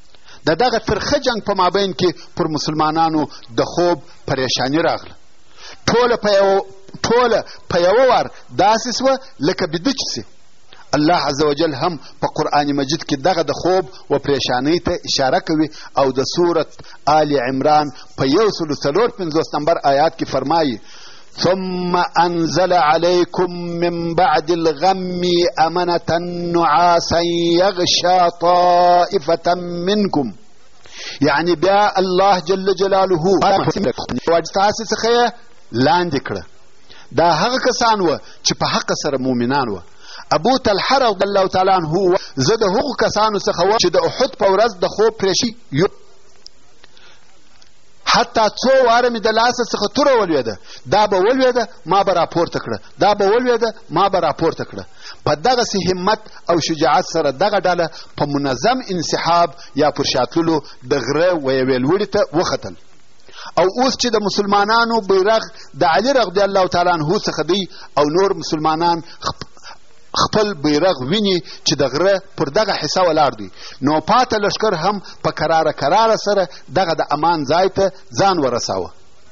د دغه ترخه جنګ په مابین کې پر مسلمانانو د خوب پریشاني راغله. ټوله په یو ټوله په یوه وار داسې سوه لکه بیده چې سي. الله عز وجل هم په قرآن مجید کې دغه د خوب و پریشانۍ ته اشاره کوي او د سورت آل عمران په یو سلو څلور پنځوس نمبر آیات کې فرمایي ثم انزل عليكم من بعد الغم امنة نعاسا يغشى طائفة منكم. یعنی بیا الله جل جلاله تاسې څخه لاندې کړه. دا هغه کسان وه چې په حق سره مؤمنان وه. ابو طلحه رضی الله تعالی عنه زه د هغو کسانو څخه وم چې د احد په ورځ د خوب پرېشي یو حتی څو واره مې د لاسه څخه توره ولوېده، دا به ولوېده ما به راپورته کړه، دا به ولوېده ما به راپورته کړه. په دغسې همت او شجاعت سره دغه ډله په منظم انسحاب یا پر شاتللو د غره و یوې لوړې ته وختل. او اوس چې د مسلمانانو بیرغ د علي رضی الله تعالی عنه څخه دی او نور مسلمانان خپل بیرغ ویني چې د غره پر دغه حصه ولاړ دی، نو پاته لښکر هم په کراره کراره سره دغه د امان ځای ته ځان ورساوه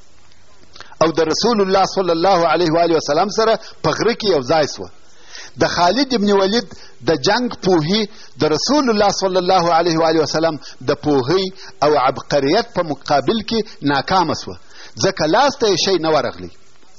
او د رسول الله صلی الله علیه و آله وسلم سره په غره کې یو ځای سوه. د خالد ابن ولید د جنگ پوهی د رسول الله صلی الله علیه و آله وسلم د پوهی او عبقریت په مقابل کې ناکامه سوه، ځکه لاس ته یې شی نه ورغلی.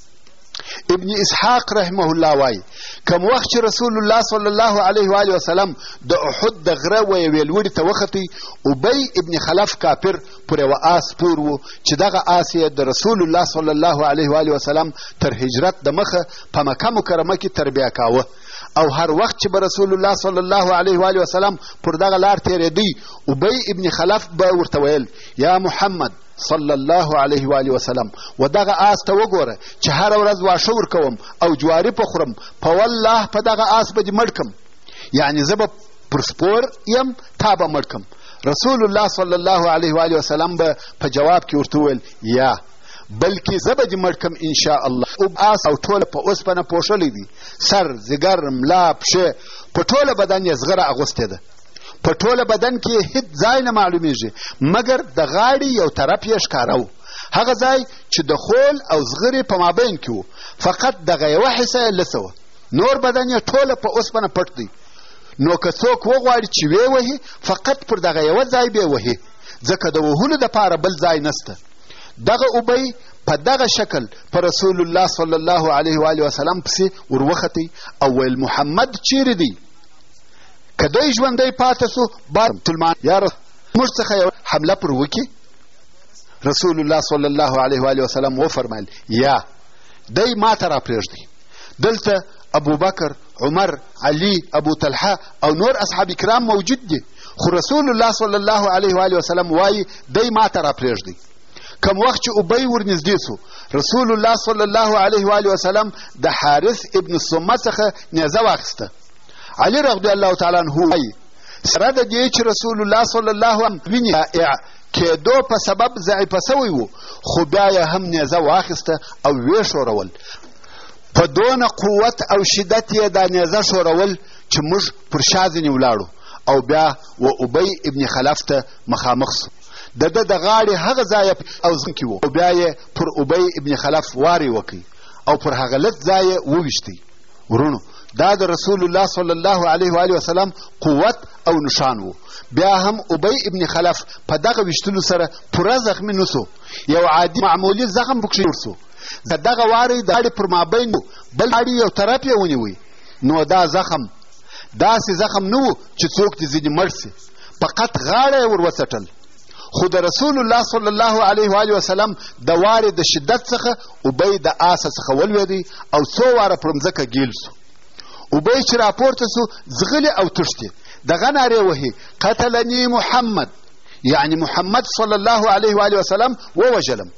ابن اسحاق رحمه الله وایي کم وخت چې رسول الله صلی الله علیه و آله وسلم د احد د غره و یوې لوړې ته وختی، ابی ابن خلف کافر پر یوه آس سپور و چې دغه آس یې د رسول الله صلی الله علیه و آله وسلم تر هجرت د مخه په مکه مکرمه کې تربیه کاوه، او هر وخت چې به رسول الله صلی الله علیه و آله وسلم پر دغه لار تېرېدی، ابی ابن خلف به ورته ویل یا محمد صلی الله علیه و آله وسلم و دغه آس ته وګوره چې هره ورځ واښه ورکوم او جواري په خورم، په والله په دغه آس به دې مړ کم، یعنې زه به پر سپور یم تا به مړ کم. رسول الله صلی الله علیه و آله وسلم به په جواب کې ورته وویل یا بلکې زه به دې مړ کم انشاء الله. آس او ټوله په اوسپنه پوښلی دی، سر ځیګر ملا پښې په ټوله بدن یې زغره اغوستې ده، په ټوله بدن کې هیڅ ځای نه معلومیږي مګر د غاړې یو طرف یې ښکاره و، هغه ځای چې د خول او زغرې په مابین کې و، فقط دغه یوه حصه یې لڅه وه، نور بدن یې ټوله په اوسپنه پټ دی. نو که څوک وغواړي چې ویې وهي فقط پر دغه یوه ځای به یې وهي، ځکه د وهلو دپاره بل ځای نسته. دغه ابی په دغه شکل په رسول الله صلی الله علیه و آله وسلم پسې وروختی او ویل محمد چیرې دی؟ که دوی ژوندی پاته سو باید مسلمان یا موږ څخه یو حمله پر وکړي. رسول الله صلی الله علیه و آله وسلم وفرمایل یا دی ما ته راپرېږدي، دلته ابوبکر، عمر، علي، ابو طلحه او نور اصحاب کرام موجود دي، خو رسول الله صلی الله علیه و آله وسلم وایي دی ما ته راپرېږدي. کم وخت چې ابی ورنږدې سو، رسول الله صلی الله علیه و آله وسلم د حارث ابن سمه څخه نیزه واخیسته. علي رضی الله تعالی عنه وایي سره د دې چې رسول الله صلی الله علیه وسلم ویني کېدو په سبب ضعیفه سوی و، خو بیا یې هم نیزه واخیسته او ویې ښورول. په دونه قوت او شدت یې دا نیزه ښورول چې موږ پر شا ځینې ولاړو او بیا و ابی ابن خلف ته مخامخ سو. د ده د غاړې هغه ځای او ځمکې و او بیا یې پر ابی ابن خلف وارې وکړي او پر هغه لږ ځای یې وویشتی. ورونو دا د رسول الله صلی الله علیه و آله وسلم قوت او نشان و. بیا هم ابی ابن خلف په دغه ویشتلو سره پوره زخمي نسو، یو عادي معمولي زخم پکښې جوړ سو. د دغه وارې د غاړې پر مابین و، بل غاړې یو طرف یې ونیوی، نو دا زخم داسې زخم نه و چې څوک دې ځینې مړ سي، فقط غاړه یې ور وڅټل. خو د رسول الله صلی الله علیه و آله وسلم د وارې د شدت څخه ابی د آسه څخه ولوېدی او څو واره پر مځکه ګیل سو. ابی چې راپورته سو ځغلې او تښتې، دغه نارې وهي قتلني محمد، یعنی محمد صلی الله علیه و آله وسلم ووژلم.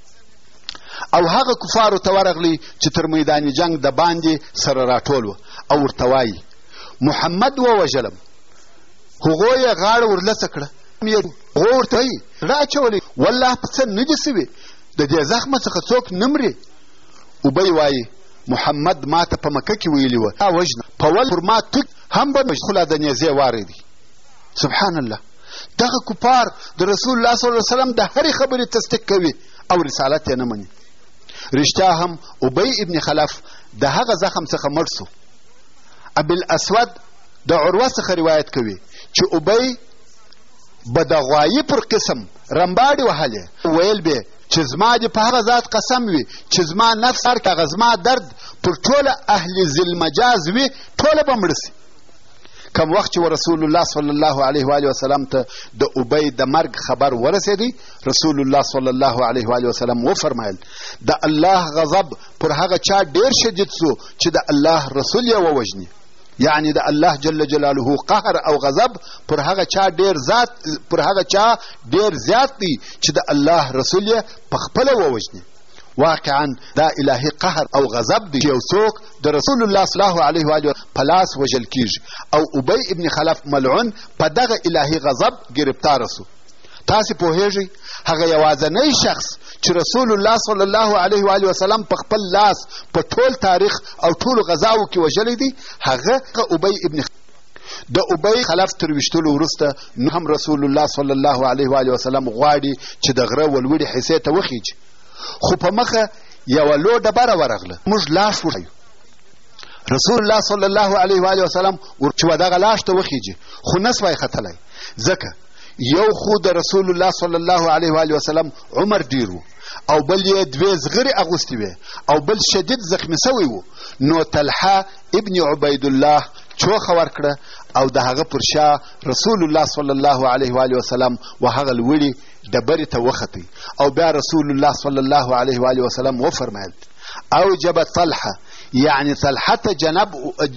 او هغه کفارو ته ورغلی چې تر میدان جنگ د باندې سره راټول و او ورته وایي محمد ووژلم. هغو یې غاړه ورلڅه کړه، هغو ورته وایي راچولې والله په څه نه دي سوي، د دې زخمه څخه څوک نه مري. ابی وایي محمد ما ته په مکه کې ویلي وه تا وژنه، په ول پر ما تک هم به خلا د نیزې وارې دي. سبحان الله، دغه کفار د رسول الله صلی الله علیه وسلم د هرې خبرې تصدیق کوي او رسالت یې نه مني. رښتیا هم ابی ابن خلف د هغه زخم څخه مړ سو. ابوالاسود د عروه څخه روایت کوي چې ابی به د غوایي پر قسم رمباړې وهلې، ویل به چې زما دې په هغه ذات قسم وي چې زما نفس هر هغه زما درد پر ټوله اهل ذلمجاز وي ټوله به مړه سي. کم وخت چې رسول الله صلی الله علیه و آله وسلم ته د ابی د مرګ خبر ورسېدی، رسول الله صلی الله علیه و آله وسلم وفرمایل د الله غضب پر هغه چا ډیر شدید سو چې د الله رسول یې ووژني. یعنی د الله جل جلاله قهر او غضب پر هغه چا ډیر ذات پر هغه چا ډیر زیات دی چې د الله رسول یې په خپله ووژني. واقعا دا الهي قهر او غضب دی چې یو څوک د رسول الله صلی الله علیه و آله په لاس وژل کیږي، او ابی ابن خلف ملعون په دغه الهي غضب ګرفتاره سو. تاسې پوهیږئ هغه یوازینی شخص چې رسول الله صلی الله علیه و آله وسلم په خپل لاس په ټول تاریخ او ټولو غزاو کې وژلی دی هغه ابی ابن د ابی خلف تر ویشتلو وروسته نو هم رسول الله صلی الله علیه و آله وسلم غواړي چې د غره ولوړې حصې ته وخیږي، خو په مخه یوه لو ډبره ورغله. موږ لاش وښیو رسول الله صلی الله علیه و آله وسلم چې و دغه لاش ته وخیږي، خو نه سوای ختلی، ځکه یو خو د رسول الله صلی الله علیه و آله وسلم عمر ډیر و، او بل یې دوې زغرې اغوستې وې، او بل شدید زخمي سوی و. نو طلحه ابن عبیدالله چوخه ورکړه او د هغه پر شا رسول الله صلی الله علیه و آله وسلم و هغه لوړې ډبرې ته وختي، او بیا رسول الله صلی الله علیه و آله وسلم وفرمایل اوجب طلحه، یعنی طلحه جنب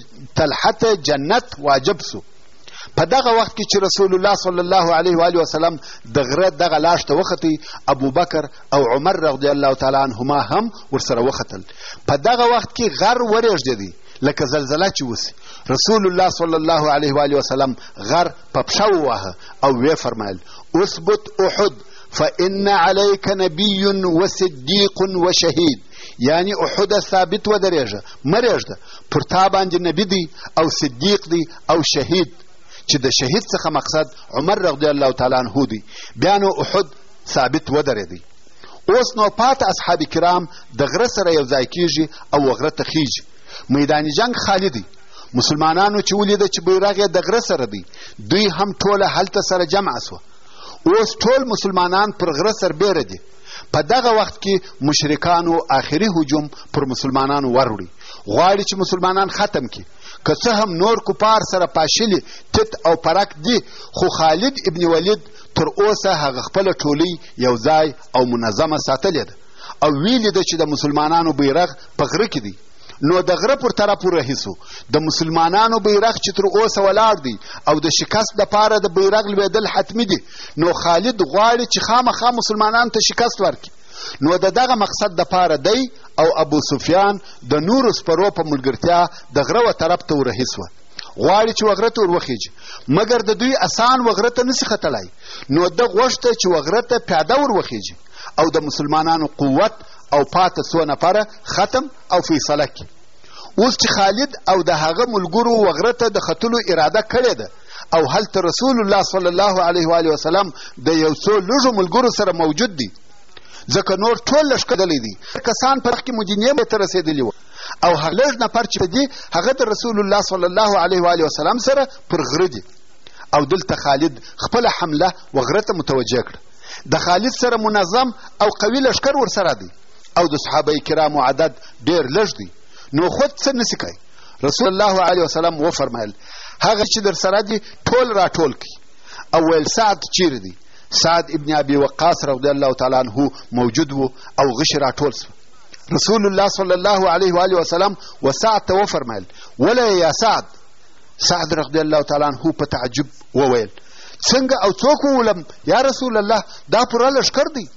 طلحه جنت واجب سو. په دغه وخت کې چې رسول الله صلی الله علیه و آله وسلم د غره دغه لاش ته وختي، ابوبکر او عمر رضی الله تعالی عنهما هم ورسره وختل. په دغه وخت کې غر ورېږدېدی لکه زلزله چې وسي. رسول الله صلی الله علیه و آله وسلم غر په پښه وواهه او ویې فرمایل اثبت احد فإن عليك نبي وصديق وشهيد، یعنی احد ثابت ودرېږه مه رېږده، پر تا باندې نبي دی او صدیق دی او شهید، چې د شهید څخه مقصد عمر رضی الله تعالی عنه دی. بیا نو احد ثابت ودرېدی. اوس نو پاته اصحاب کرام د غره سره یو ځای کېږي او غره ته خیږي. میدان جنگ خالی دی. مسلمانانو چې ولیده چې بیرغ یې د غره سره دی، دوی هم ټوله هلته سره جمع سوه. اوس ټول مسلمانان پر غره سربیره دي. په دغه وخت کې مشرکانو آخري هجوم پر مسلمانانو وروړي، غواړي چې مسلمانان ختم کړي. که څه هم نور کفار سره پاشلي تت او پرک دي، خو خالد ابن ولید تر اوسه هغه خپله ټولۍ یو ځای او منظمه ساتلې ده، او ویلي ده چې د مسلمانانو بیرغ په غره کې دی. نو د غره پر طرف ورهیسو د مسلمانانو بیرغ چې تر اوسه ولاړ دی او د شکست دپاره د بیرغ لوېدل حتمي دي. نو خالد غواړي چې خامخا مسلمانانو ته شکست ورکړي. نو د دغه مقصد دپاره دی او ابو سفیان د نورو سپرو په ملګرتیا د غره و طرف ته ورهیسوه، غواړي چې وغره ته وروخیږي، مګر د دوی اسان وغره ته نسي ختلی. نو ده غوښته چې وغره ته پیاده وروخیږي او د مسلمانانو قوت او پاته څو نفره ختم او فیصله کړي. اوس چې خالد او د هغه ملګرو وغره ته د ختلو اراده کړې ده، او هلته رسول الله صلی الله علیه و آله وسلم د یو څو لږو ملګرو سره موجود دی، ځکه نور ټول لښکرېدلی دي. کسان په مخکې مدینې ته رسېدلي وو، او هغه لږ نفر چې دي هغه د رسول الله صلی الله علیه و آله وسلم سره پر غره دي. او دلته خالد خپله حمله وغره ته متوجه کړه. د خالد سره منظم او قوي لښکر ورسره دی، او د صحابه کرامو عدد ډېر لږ دی. نو خود څه نسي کوي. رسول الله علیه وسلم وفرمایل هغه چې در سره دي ټول راټول کړي. او ویل سعد چیرې دی؟ سعد ابن ابي وقاص رضی الله تعالی عنه موجود و او غشي راټول سو. رسول الله صلی الله علیه و آله وسلم و سعد ته وفرمایل ولا یا سعد. سعد رضی الله تعالی عنه په تعجب وویل څنګه او څوک وولم یا رسول الله، دا پوره لښکر دی.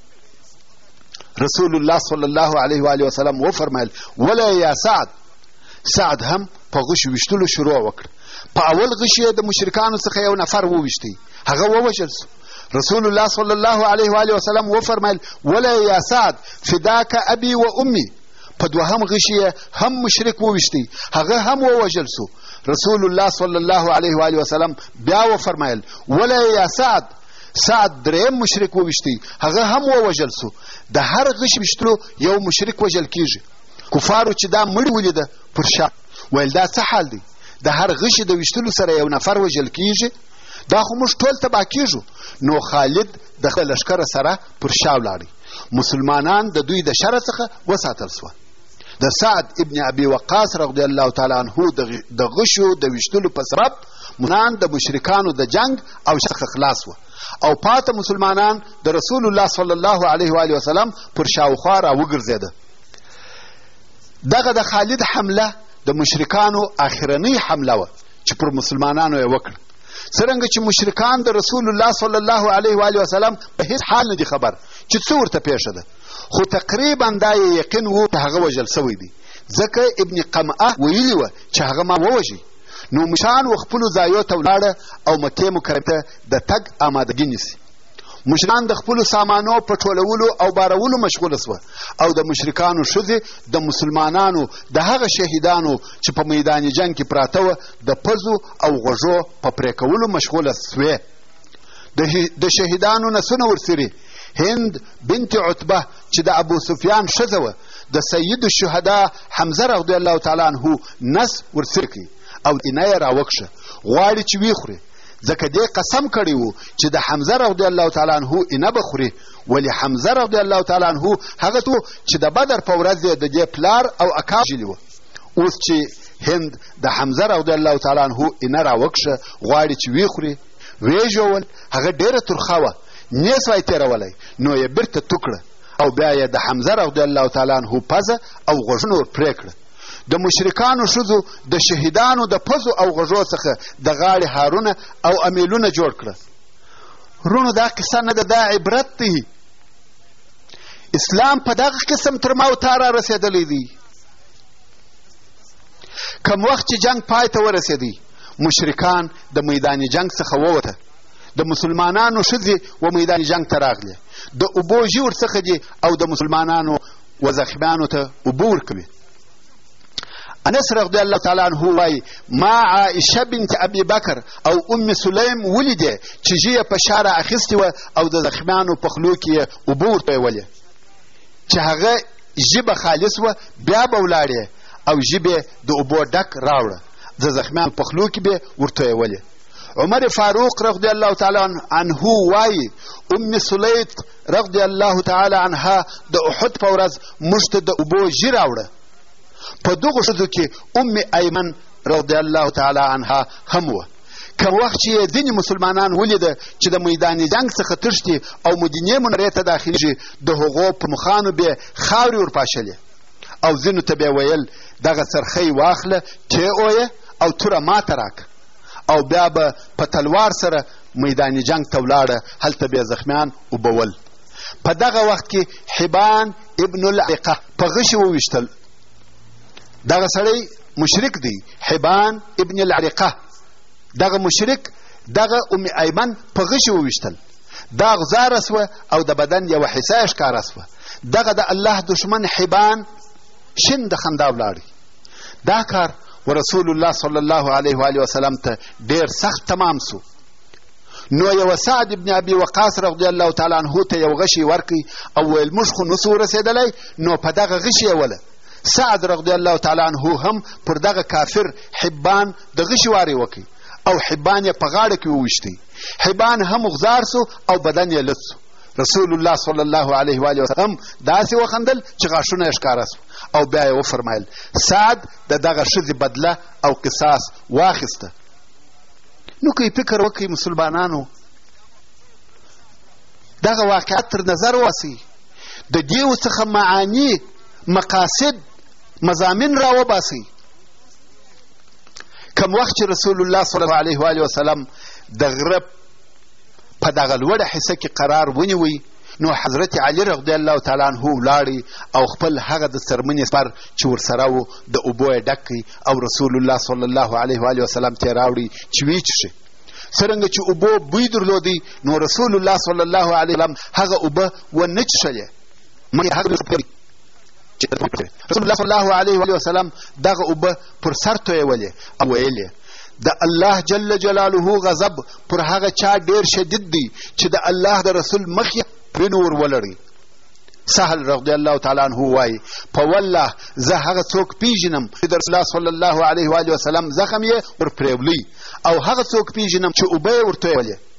رسول الله صلی الله علیه و آله وسلم وفرمایل ولا یا سعد. سعد هم په غشو ویشتلو شروع وکړ. په اول غشي د مشرکانو څخه یو نفر وویشتی، هغه ووژل سو. رسول الله صلی الله علیه و آله وسلم وفرمایل ولا یا سعد فداک ابي و امي. په دوهم غشي هم مشرک وویشتی، هغه هم ووژل سو. رسول الله صلی الله علیه و آله وسلم بیا وفرمایل ولا یا سعد. سعد دریم مشرک وویشتی، هغه هم ووژل سو. د هر غش ویشتلو یو مشرک وژل کیږي. کفارو چې دا مړي ولیده پر شا ویل دا څه حال دی؟ د هر غشي د ویشتلو سره یو نفر وژل کیږي، دا خو موږ ټول تباه کیږو. نو خالد د خپل لښکره سره پر شا ولاړی. مسلمانان د دوی د شر څخه وساتل سوه. د سعد ابن ابي وقاص رضی الله تعالی عنه د غشو د ویشتلو په سبب مسلمانان د مشرکانو د جنگ او شر خلاص وه او پاته مسلمانان د رسول الله صلی الله علیه و آله وسلم پر شاوخوا را وګرځېده. دغه د خالد حمله د مشرکانو آخرنۍ حمله وه چې پر مسلمانانو یې وکړه. څرنګه چې مشرکان د رسول الله صلی الله علیه و آله وسلم په هیڅ حال نه دي خبر چې څه ورته پیښه ده، خو تقریبا دا یې یقین و چې هغه وژل سوی دی، ځکه ابن قمعه ویلي وه چې هغه ما ووژي. نو مشران و خپلو ځایو ته ولاړه او مکې مکرمې ته د تګ آمادګي نیسي. مشران د خپلو سامانو په ټولولو او بارولو مشغوله سوه او د مشرکانو ښځې د مسلمانانو د هغه شهیدانو چې په میدان جنګ کې پراته وه د پزو او غوږو په پرې کولو مشغوله سوې. د شهیدانو نسونه ورسري هند بنت عتبه چې د ابو سفیان ښځه وه د سید الشهدا حمزه رضی الله تعالی عنه نس ورسري کړي او اینه یې راوکشه، غواړي چې ویې خوري، ځکه دې قسم کړی و چې د حمزه رضی الله تعالی عنه اینه به خوري. ولې حمزه رضی الله تعالی عنه هغه تو چې د بدر په ورځ د دې پلار او اکا وژلي وه. اوس چې هند د حمزه رضی الله تعالی عنه اینه راوکشه، غواړي چې ویې خوري، ویې ژول، هغه ډېره ترخه وه، نه سوای تېرولی، نو یې بېرته تو کړه او بیا یې د حمزه رضی الله تعالی عنه پزه او غوږونه ور پرې کړه. د مشرکانو ښځو د شهیدانو د پزو او غوږو څخه د غاړې هارونه او امیلونه جوړ کړه. ورونو دا قصه نه ده، دا عبرت دی. اسلام په دغه قسم تر ما او تا را رسېدلی دی. کم وخت چې جنگ پای ته ورسېدی، مشرکان د میدان جنگ څخه ووته، د مسلمانانو ښځې و میدان جنگ ته راغلې، د اوبو ژور څخه دي او د مسلمانانو و زخمیانو ته اوبه ورکوي. انس رضی الله تعالی عنه وایي ما عائشه بنت ابي بکر او ام سلیم ولیدې چې ژیه په شاره اخیستې وه او د زخمیانو په خولو کې یې اوبه ورتویولې، چې هغه ژبه خالص وه، بیا به ولاړې او ژبې د اوبو ډک راوړه، د زخمیانو په خولو کې به ورتویولې. عمر فاروق رضی الله تعالی عنه وایي ام سلیط رضی الله تعالی عنها د احد په ورځ موږ ته د اوبو ژی راوړه. په دغو ښځو کې ام ایمن رضی الله تعالی عنها هم وه. کم وخت چې یې ځینې مسلمانان ولیده چې د میدان جنګ څخه تښتي او مدینې منورې ته داخلیږي، د هغو په مخانو به خاورې ورپاشلې او ځینو ته به ویل دغه څرخۍ واخله، تیویه او توره ماته راکړه، او بیا به په تلوار سره میدان جنگ ته ولاړه، هلته به زخمیان اوبول. په دغه وخت کې حبان ابن العریقه په غشي وویشتل. دغه سړی مشرک دی، حبان ابن العریقه، دغه مشرک دغه ام ایمن په غشي وویشتل. دا غزاره سوه او د بدن یوه حصه یې ښکاره سوه. دغه د الله دشمن حبان شین د خندا ولاړی. دا کار ورسول الله صلی الله علیه و آله وسلم ته ډېر سخت تمام سو. نو یو سعد ابن ابي وقاص رضی الله تعالی عنه ته یو غشي ورکړي او ویل موږ خو نسو رسېدلی، نو په دغه غشي یې وله. سعد رضی الله تعالی عنه هم پر دغه کافر حبان د غشي وارې وکړي او حبان یې په غاړه کې وویشتی. حبان هم غزار سو او بدن یې لڅ سو. رسول الله صلی الله علیه و آله وسلم داسې وخندل چې غاښونه یې ښکاره سو او بیا یې وفرمایل سعد د دغه ښځې بدله او قصاص واخیسته. نو که فکر وکړئ مسلمانانو، دغه واقعیت تر نظر واسئ، د دې څخه معانی، مقاصد، مضامین را وباسئ. کم وخت چې رسول الله صلی الله علیه و آله وسلم د غره په دغه لوړه حصه کې قرار ونیوی، نو حضرت علی رضی الله تعالی عنه ولاړی او خپل هغه د څرمنې سپر چې ورسره و د اوبو یې ډک کړي او رسول الله صلی الله علیه و آله وسلم ته یې راوړي چې ویې څښي. څرنګه چې اوبو بوی درلودی، نو رسول الله صلی الله علیه وسلم هغه اوبه ونه څښلې، مګر هغه رسول الله صلی الله علیه و آله وسلم دغه اوبه پر سر تویولې او ویلې د الله جل جلاله غضب پر هغه چا ډېر شدید دی چې د الله د رسول مخ یې وینو ور ولړي. سهل رضی الله تعالی عنه وایي په والله زه هغه څوک پیژنم چې د رسول الله صلی الله علیه و آله وسلم زخم یې ور پرېولی او هغه څوک پیژنم چې اوبه یې ورتویولې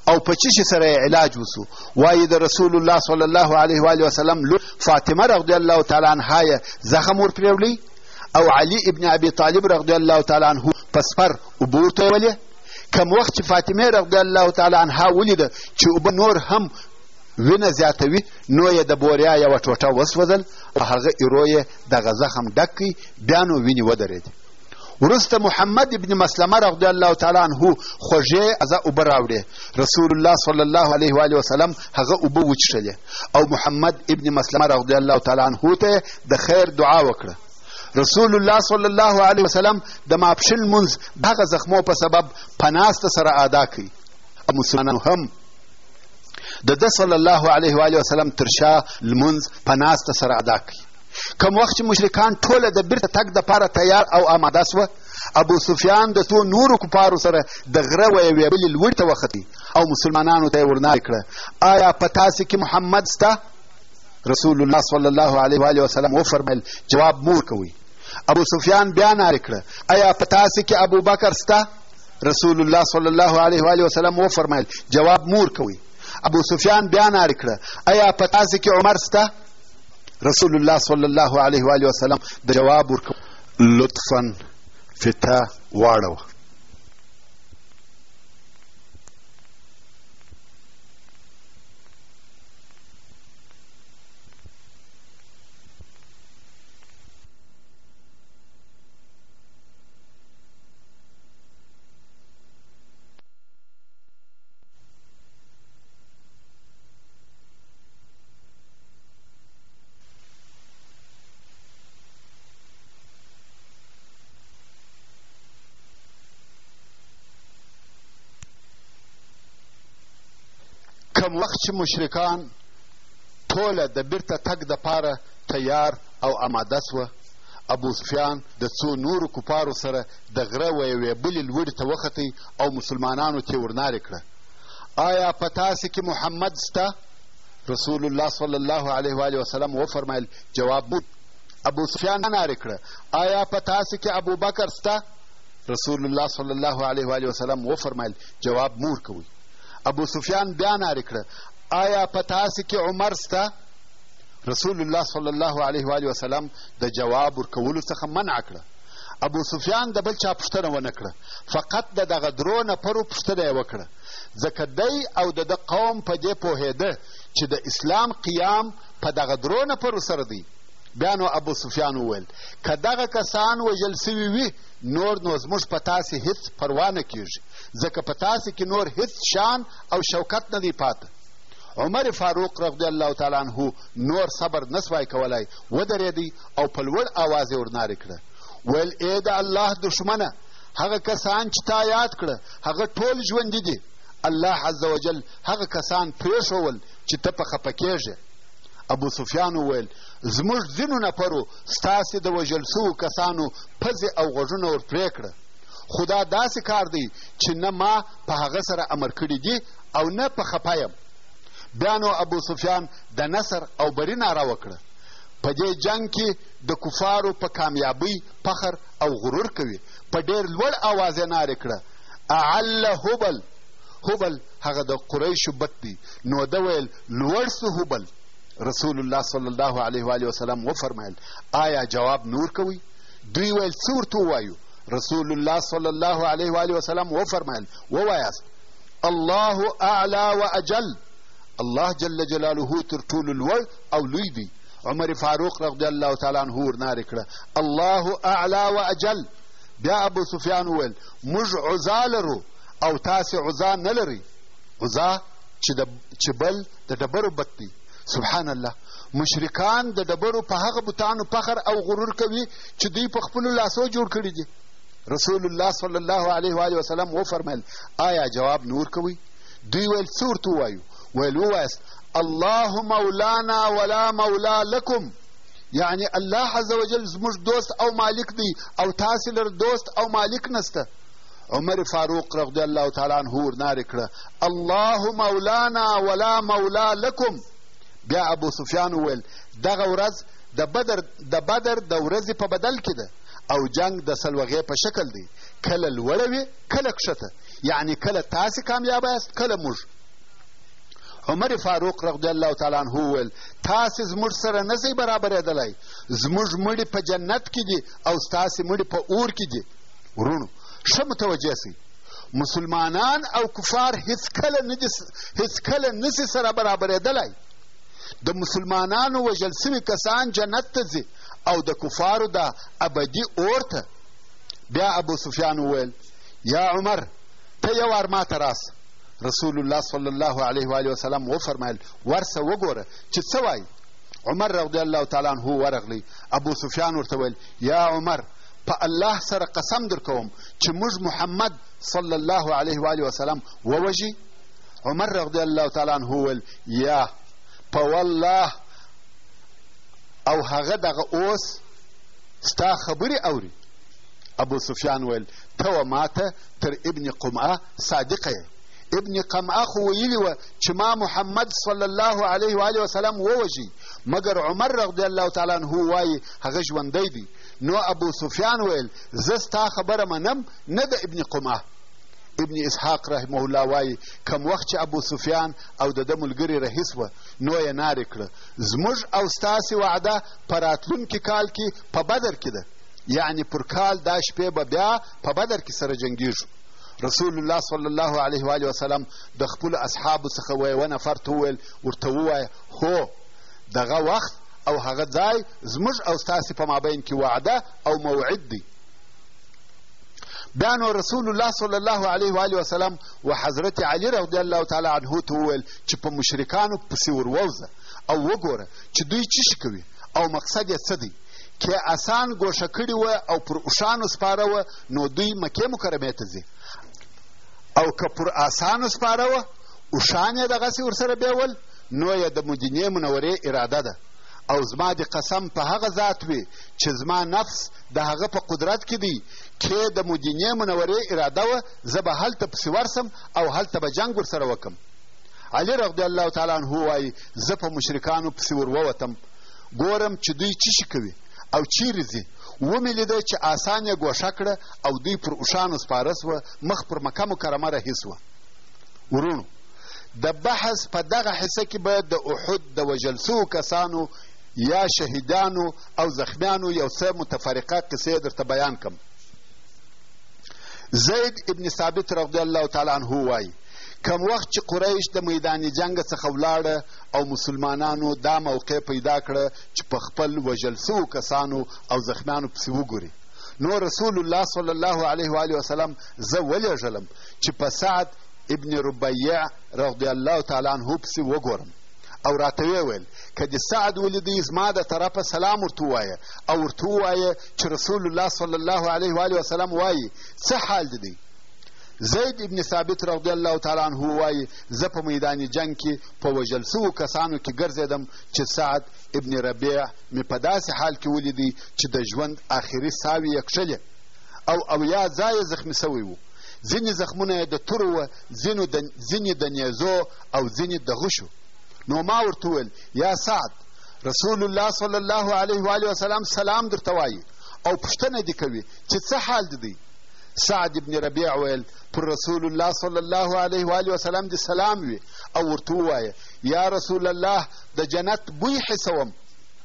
او په څه شي سره علاج وسو؟ وایي د رسول الله صلی الله علیه و آله وسلم لور فاطمه رضی الله تعالی عنها زخم ور پرېولی او علي ابن ابي طالب رضی الله تعالی عنه په سپر اوبه ورته ویلې. کم وخت چې فاطمه رضی الله تعالی عنها ولیده چې اوبه نور هم وینه زیاتوي نو یې د بوریا یوه ټوټه وسوځل او هغه ایرو یې دغه زخم ډک کړي، بیا نو وینې ودرېدې. وروسته محمد ابن مسلمه رضی الله تعالی عنه خوږې ازه اوبه راوړې، رسول الله صلی الله علیه و آله وسلم هغه اوبه وچښلې او محمد ابن مسلمه رضی الله تعالی عنه ته د خیر دعا وکړه. رسول الله صلی الله علیه وسلم د ماپښین لمونځ دغه زخمو په سبب په ناسته سره ادا کړي. مسلمانانو هم د ده صلی الله علیه و آله وسلم تر شا لمونځ په ناسته سره ادا کړي. کوم وخت چې مشرکان ټوله د بیرته تګ دپاره تیار او آماده سوه، ابو سفیان د څو نورو کفارو سره د غره و یوې بلې لوړې ته وختي او مسلمانانو ته یې ورنارې کړه، آیا په تاسې کې محمد سته؟ رسول الله صلی الله علیه و آله وسلم وفرمیل جواب مور کوئ. ابو سفیان بیا نارې کړه، آیا په تاسې کې ابو بکر سته؟ رسول الله صلی الله علیه و آله وسلم وفرمیل جواب مور کوئ. ابو سفیان بیا نارې کړه، آیا په تاسې کې عمر سته؟ رسول الله صلی الله علیه و آله وسلم د جواب ورکو لطفا فتا واړوه. کم وخت چې مشرکان ټوله د بیرته تګ دپاره تیار او آماده سوه، ابو سفیان د څو نورو کفارو سره د غره و یوې بلې لوړې ته وختئ او مسلمانانو ته یې ورنارې کړه، آیا په تاسې کې محمد سته؟ رسول الله صلی الله علیه و آله وسلم وفرمیل جواب مور. ابو سفیان نارې کړه، آیا په تاسې کې ابو بکر سته؟ رسول الله صلی الله علیه و آله وسلم وفرمیل جواب مور کوئ. ابو سفیان بیا نارې کړه، آیا په تاسې کې عمر سته؟ رسول الله صلی الله علیه و آله وسلم د جواب ورکولو څخه منع کړه. ابو سفیان د بل چا پوښتنه ونه کړه، فقط د دغه درو نفرو پوښتنه یې وکړه، ځکه دی او د ده قوم په دې پوهېده چې د اسلام قیام په دغه درو نفرو سره دی. بیا نو ابو سفیان وویل که دغه کسان وژل سوي وي نور نو زموږ په تاسې هېڅ پروا نه کېږي، ځکه په تاسې کې نور هېڅ شان او شوکت نه دی پاته. عمر فاروق رضی الله تعالی عنه نور صبر نسوای کولی، ودرېدی او په لوړ آواز یې ورنارې کړه، ویل ای د الله دښمنه، هغه کسان چې تا یاد کړه هغه ټول ژوندي دي، الله عز وجل هغه کسان پرېښول چې ته په خفه کېږې. ابو سفیان وویل زموږ ځینو نفرو ستاسې د وژل سوو کسانو پزې او غوږونه ور پرې کړه، خو دا داسې کار دی چې نه ما په هغه سره امر کړي دي او نه په خفه یم. بیا نو ابو سفیان د نصر او بري ناره وکړه. په دې جنګ کې د کفارو په کامیابۍ فخر او غرور کوي. په ډېر لوړ آواز یې نارې کړه، اعل هبل. هبل هغه د قریشو بت دی، نو ده ویل لوړ سو هبل. رسول الله صلی الله علیه و آله وسلم وفرمیل آیا جواب نور کوي؟ دوی ویل څه ورته ووایو؟ رسول الله صلی الله علیه و آله وسلم وفرمیل ووایاست الله اعلی و اجل، الله جل جلاله تر ټولو لوړ او لوی دی. عمر فاروق رضی الله تعالی عنه ورنارې کړه، الله اعلی و اجل. بیا ابو سفیان وویل موږ عزا لرو او تاسې عزا نه لرئ. عزا چې بل د ډبرو بت دی. سبحان الله، مشرکان د ډبرو په هغه بتانو فخر او غرور کوي چې دوی په خپلو لاسو جوړ کړي دي. رسول الله صلی الله علیه و آله وسلم وفرمیل آیا جواب نور کوي؟ دوی ویل څه ورته ووایو؟ ویل ووایاست الله مولانا ولا مولا لکم، یعنی الله عز وجل زموږ دوست او مالک دی او تاسې لر دوست او مالک نسته. عمر فاروق رضی الله تعالی عنه ورنارې کړه، الله مولانا ولا مولا لکم. بیا ابو سفیان وویل دغه ورځ د بدر د بدر د ورځې په بدل کې ده او جنگ د سلوغې په شکل دی، کله لوړه وي کله کښته، یعنی کله تاسې کامیابه یاست کله موږ. عمر فاروق رضی الله تعالی عنه وویل تاسې زموږ سره نه شئ برابرېدلی، زموږ مړي په جنت کې دي او ستاسې مړي په اور کې دي. ورونو ښه متوجه شئ، مسلمانان او کفار هیڅکله نه دي هیڅکله نشي سره برابرېدلی. د مسلمانانو وژل سوي کسان جنت ته ځي او د کفارو د ابدي اور ته. بیا ابو سفیان وویل یا عمر ته یو وار ما ته راسه. رسول الله صلی الله علیه و آله وسلم وفرمایل ورسه وګوره چې څه وایي. عمر رضی الله تعالی عنه ورغلی. ابو سفیان ورته ویل یا عمر په الله سره قسم در کوم چې موږ محمد صلی الله علیه و آله وسلم ووژي. عمر رضی الله تعالی عنه ویل یا په والله او هغه دغه اوس ستا خبرې اوري. ابو سفیان ویل ته و ماته تر ابن قمعه صادقه یې. ابن قمعه خو ویلي وه چې ما محمد صلی الله علیه و آله وسلم ووژي، مګر عمر رضی الله تعالی عنه وایي هغه ژوندی دی. نو ابو سفیان ویل زه ستا خبره منم نه د ابن قمعه. ابن اسحاق رحمه الله وایي کم وخت چې ابو سفیان او د ده ملګري رهي سوه نو یې نارې کړه زموږ او ستاسې وعده په راتلونکي کال کې په بدر کې ده، یعنې پر کال دا شپې به بیا په بدر کې سره جنګېږو. رسول الله صلی الله علیه و آله وسلم د خپلو اصحابو څخه یوه نفر ته وویل ورته ووایه هو دغه وخت او هغه ځای زموږ او ستاسې په مابین کې وعده او موعد دی. بیا نو رسول الله صلی الله علیه و آله وسلم و حضرت علی رضی الله تعالی عنه ته وویل چې په مشرکانو پسې ور ووځه او وګوره چې دوی څه شي کوي او مقصد یې څه دی. که آسان ګوښه کړي وه او پر اوښانو سپاره وه نو دوی مکې مکرمې ته ځي، او که پر آسانو سپاره وه اوښان یې دغسې ورسره بیول نو یې د مدینې منورې اراده ده. او زما د قسم په هغه ذات وي چې زما نفس د هغه په قدرت کې دی که د مدینې منورې اراده وه زه به هلته پسې ورسم او هلته به جنګ ورسره وکم. علي رضی الله تعالی عنه وایي زه په مشرکانو پسې ور ووتم ګورم چې دوی څه شي کوي او چیرې ځي. ومې لیده چې آسان یې ګوښه کړه او دوی پر اوښانو سپاره سوه مخ پر مکه مکرمه رهي سوه. ورونو د بحث په دغه حصه کې به د احد د وژل سوو کسانو یا شهیدانو او زخمیانو یو څه متفرقه قصې درته بیان کم. زید ابن ثابت رضی الله تعالی عنه وایي کم وخت چې قریش د میدان جنګ څخه ولاړه او مسلمانانو دا موقع پیدا کړه چې په خپل وژل سوو کسانو او زخمیانو پسې وګوري نو رسول الله صلی الله علیه و آله وسلم زه ولېږلم چې په سعد ابن ربیع رضی الله تعالی عنه پسې وګورم او راته ویې ویل که د سعد ولیدی زما د طرفه سلام ورته ووایه او ورته ووایه چې رسول الله صلی الله علیه و آله وسلم وایي څه حال دی. زید ابن ثابت رضی الله تعالی عنه وایي زه په میدان جنګ کې په وژل سوو کسانو کې ګرځېدم چې سعد ابن ربیع مې په داسې حال کې ولیدی چې د ژوند آخري ساوې یې کښلې او اویا ځایه زخمي سوی و. ځینې زخمونه یې د تورو وه، ځینې د نیزو او ځینې د غشو. نو ما ورته وویل یا سعد رسول الله صلی الله علیه و آله وسلم سلام درته وایي او پوښتنه دې کوي چې څه حال دی. سعد ابن ربیع ویل پر رسول الله صلی الله علیه و آله وسلم دې سلام وي او ورته ووایه یا رسول الله د جنت بوی حسوم.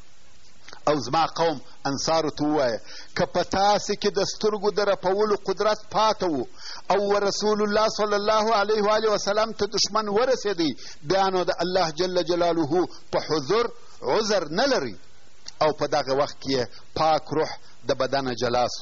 او زما قوم انصارو ته ووایه که په تاسې کې د سترګو د رپولو قدرت پاته و او رسول الله صلی الله علیه و آله وسلم ته دشمن ورسېدی بیا نو د الله جل جلاله په حضور عذر نه لري او په دغه وخت کې پاک روح د بدنه جلا سو.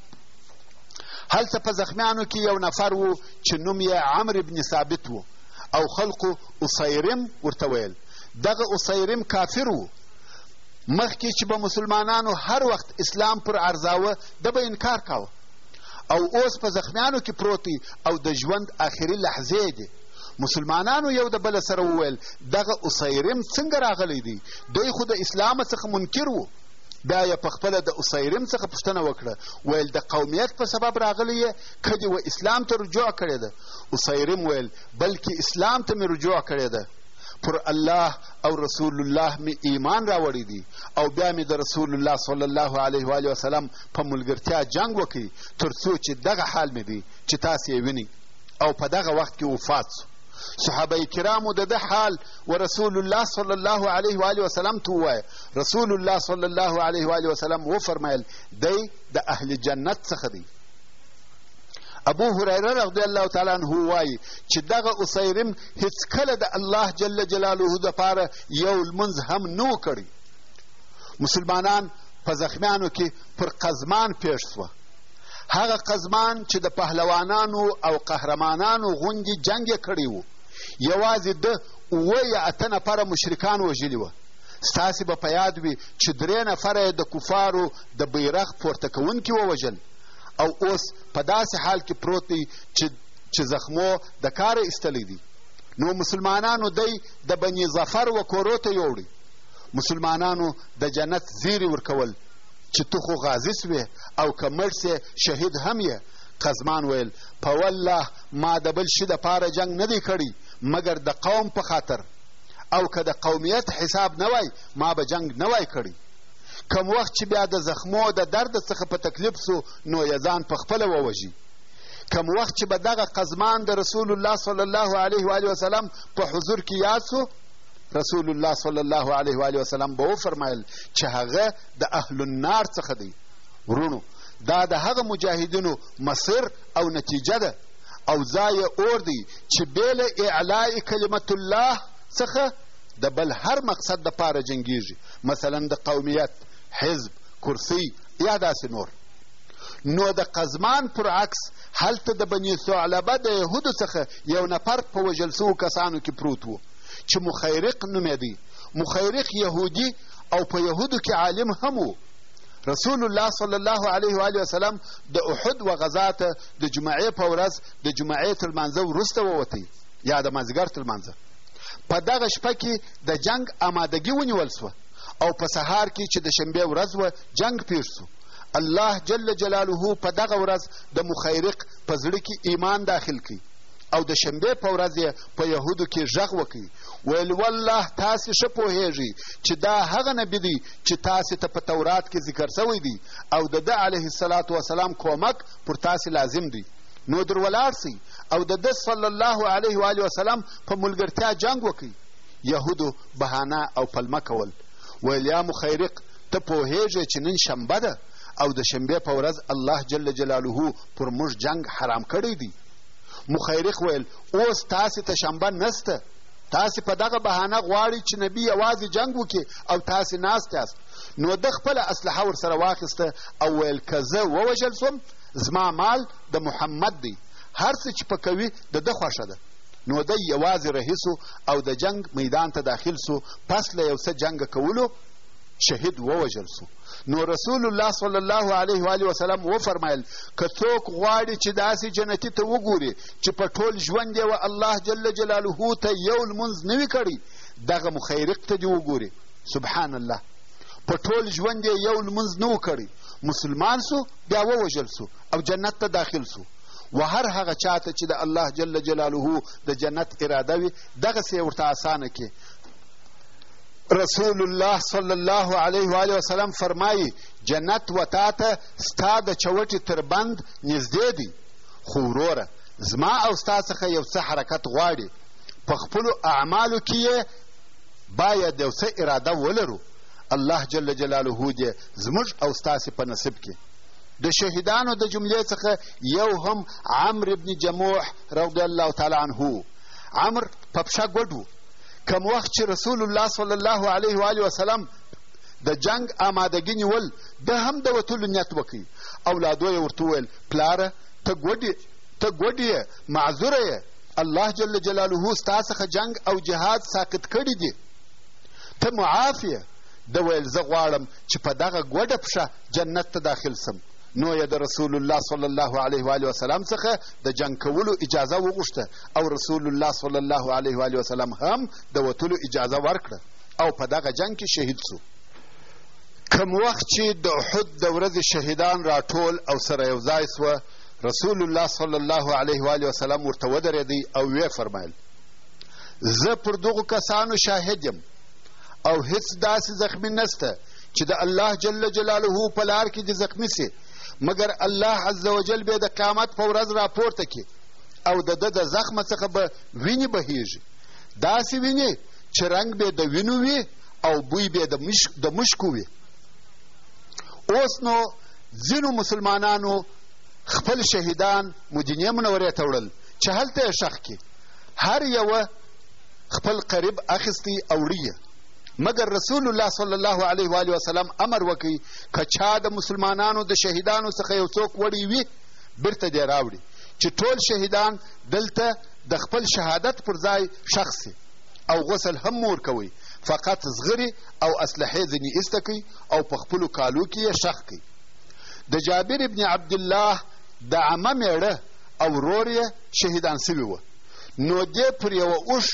هلته په زخمیانو کې یو نفر و چې نوم یې عمرو بن ثابت و او خلقو اسیرم ورته ویل. دغه اسیرم کافر و، مخکې چې به مسلمانانو هر وخت اسلام پر ارزاوه ده به انکار کاوه او اوس په زخمیانو کې پروت دی او د ژوند آخري لحظې دي. مسلمانانو یو د بله سره وویل دغه اسیرم څنګه راغلی دی، دوی خو د اسلام څخه منکر و. بیا یې په خپله د اسیرم څخه پوښتنه وکړه ویل د قومیت په سبب راغلی یې که دې و اسلام ته رجوع کړې ده. اسیرم ویل بلکې اسلام ته مې رجوع کړې ده، پر الله او رسول الله می ایمان راوړی دی او بیا می د رسول الله صلی الله علیه و آله وسلم په ملګرتیا جنگ وکړي تر څو چې دغه حال می دی چې تاسې یې وینئ او په دغه وخت کې وفات سو. صحابه کرامو د ده حال و رسول الله صلی الله علیه و آله وسلم ته ووایه. رسول الله صلی الله علیه و آله وسلم وفرمیل دی د اهل جنت څخه دی. ابو هریره رضی الله تعالی عنه وایي چې دغه اسیرم هیڅکله د الله جل جلاله دپاره یو لمونځ هم نه و کړی. مسلمانان په زخمیانو کې پر قزمان پیښ سوه. هغه قزمان چې د پهلوانانو او قهرمانانو غوندې جنګ یې کړی و. یوازې ده اوه یا اته نفره مشرکان وژلي وه. ستاسې به په یاد وي چې درې نفره یې د کفارو د بیرغ پورته کوونکي ووژل او اوس په داسې حال کې پروت دی چې چې زخمو د کاره ایستلی دی. نو مسلمانانو دی د بني ظفر و کورو ته یوړی. مسلمانانو د جنت زیری ورکول چې تو خو غازي سوې او که مړ سې شهید هم یې. قزمان ویل په والله ما د بل شي دپاره جنګ نه دی کړی مګر د قوم په خاطر، او که د قومیت حساب نه وای ما به جنګ نه وای کړی. کم وخت چې بیا د زخمو د درد څخه په تکلیف سو نو یې ځان په خپله ووژي. کم وخت چې به دغه قزمان د رسول الله صلی الله علیه و آله وسلم په حضور کې یاد سو، رسول الله صلی الله علیه و آله وسلم به وفرمایل چې هغه د اهل النار څخه دی. ورونو دا د هغه مجاهدینو مصیر او نتیجه ده او ځای اور دی چې بې له اعلاء کلمت الله څخه د بل هر مقصد دپاره جنګیږي، مثلا د قومیت، حزب، کرسی یا داسې نور. نو د قزمان پر عکس هلته د بني ثعلبه د یهودو څخه یو نفر په وژل سوو کسانو کې پروت و چې مخیرق نومېدی. مخیرق یهودي او په یهودو کې عالم هم و. رسول الله صلی الله علیه و آله وسلم د احد و غزا ته د جمعې په ورځ د جمعې تر لمانځه وروسته ووتی یا د مازدیګر تر لمانځه. په دغه شپه کې د جنګ آمادګي ونیول سوه او په سهار کې چې د شنبې ورځ وه جنګ پیښ سو. الله جل جلاله په دغه ورځ د مخیرق په زړه کې ایمان داخل کړي او د شنبې په ورځ یې په یهودو کې غږ وکړي ویل والله تاسې ښه پوهیږئ چې دا هغه نبي دی چې تاسې ته په تورات کې ذکر سوی دی او د ده علیه الصلاة وسلام کومک پر تاسې لازم دی. نو در ولاړ سئ او د ده صلی الله علیه و آله وسلم په ملګرتیا جنګ وکړئ. یهودو بهانه او پلمه کول. ویل یا مخیرق ته پوهیږئ چې نن شنبه ده او د شنبې په ورځ الله جل جلاله پر موږ جنګ حرام کړی دی. مخیرق ویل اوس تاسې ته شنبه نسته، تاسې په دغه بهانه غواړئ چې نبي یوازې جنګ وکړي او تاسې ناست یاست. نو ده خپله اسلحه ورسره واخیسته او ویل که زه ووژل سوم زما مال د محمد دی، هر څه چې په کوي د ده خوښه ده. نو دی یوازې رهي سو او د جنګ میدان ته داخل سو. پس له یو څه جنګ کولو شهید ووژل سو. نو رسول الله صلی الله علیه و آله وسلم وفرمایل که څوک غواړي چې داسې جنتي ته وګوري چې په ټول ژوند یې و الله جل جلاله ته یو لمونځ نه وي کړی، دغه مخیرق ته دې وګوري. سبحان الله، په ټول ژوند یې یو لمونځ نه و کړی، مسلمان سو بیا ووژل سو او جنت ته داخل سو. و هر هغه چاته چې د الله جل جلاله د جنت اراده وي دغسې یې ورته اسانه کې. رسول الله صلی الله علیه و آله وسلم فرمایي جنت و تا ته ستا د چوټې تر بند نږدې دی. خو وروره زما او ستا څخه یو څه حرکت غواړي، په خپلو اعمالو کې یې باید یو څه اراده ولرو. الله جل جلاله دې زموږ او ستاسې په نصیب کې. د شهیدانو د جملې څخه یو هم عمرو بن جموح رضی الله تعالی عنه. عمرو په پښه ګوډ و. کم وخت چې رسول الله صلی الله علیه و آله وسلم د جنگ آمادګي نیول ده هم د وتلو نیت وکړي. اولادو یې ورته وویل پلاره ته ګوډ ته ګوډ یې معذوره یې، الله جل جلاله ستا څخه جنگ او جهاد ساقط کړي دي، ته معاف یې. ده ویل زه غواړم چې په دغه ګوډه پښه جنت ته داخل سم. نو یې د رسول الله صلی الله علیه و آله وسلم څخه د جنګ کولو اجازه وغوښته او رسول الله صلی الله علیه و آله وسلم هم د وتلو اجازه ورکړه او په دغه جنګ کې شهید سو. کم وخت چې د احد د ورځې شهیدان راټول او سره یو ځای سوه، رسول الله صلی الله علیه و آله وسلم ورته ودرېدی او ویې فرمایل زه پر دغو کسانو شاهد یم او هیڅ داسې زخمي نسته چې د الله جل جلاله په لار کې دې زخمي سي مګر الله عز وجل به د قیامت په ورځ راپورته کړي. او د ده د زخمه څخه به وینې بهیږي، داسې وینې چې رنګ به د وینو وي او بوی به د مشکو وي. اوس نو ځینو مسلمانانو خپل شهیدان مدینې منورې ته وړل چې هلته یې ښخ کړي، هر یوه خپل قریب اخیستی او وړي، مګر رسول الله صلی الله علیه و وسلم امر وکړي که چا د مسلمانانو د شهیدانو څخه یو څوک وړی وي بیرته دې راوړي، چې ټول شهیدان دلته د خپل شهادت پر ځای ښخ سي او غسل هم مور کوي، فقط زغرې او اسلحې ځینې ایسته کوي او په خپلو کالو کې یې ښخ کوي. د جابر ابن عبدالله د عمه میړه او ورور یې شهیدان سوي وه، نو دې پر یوه اوښ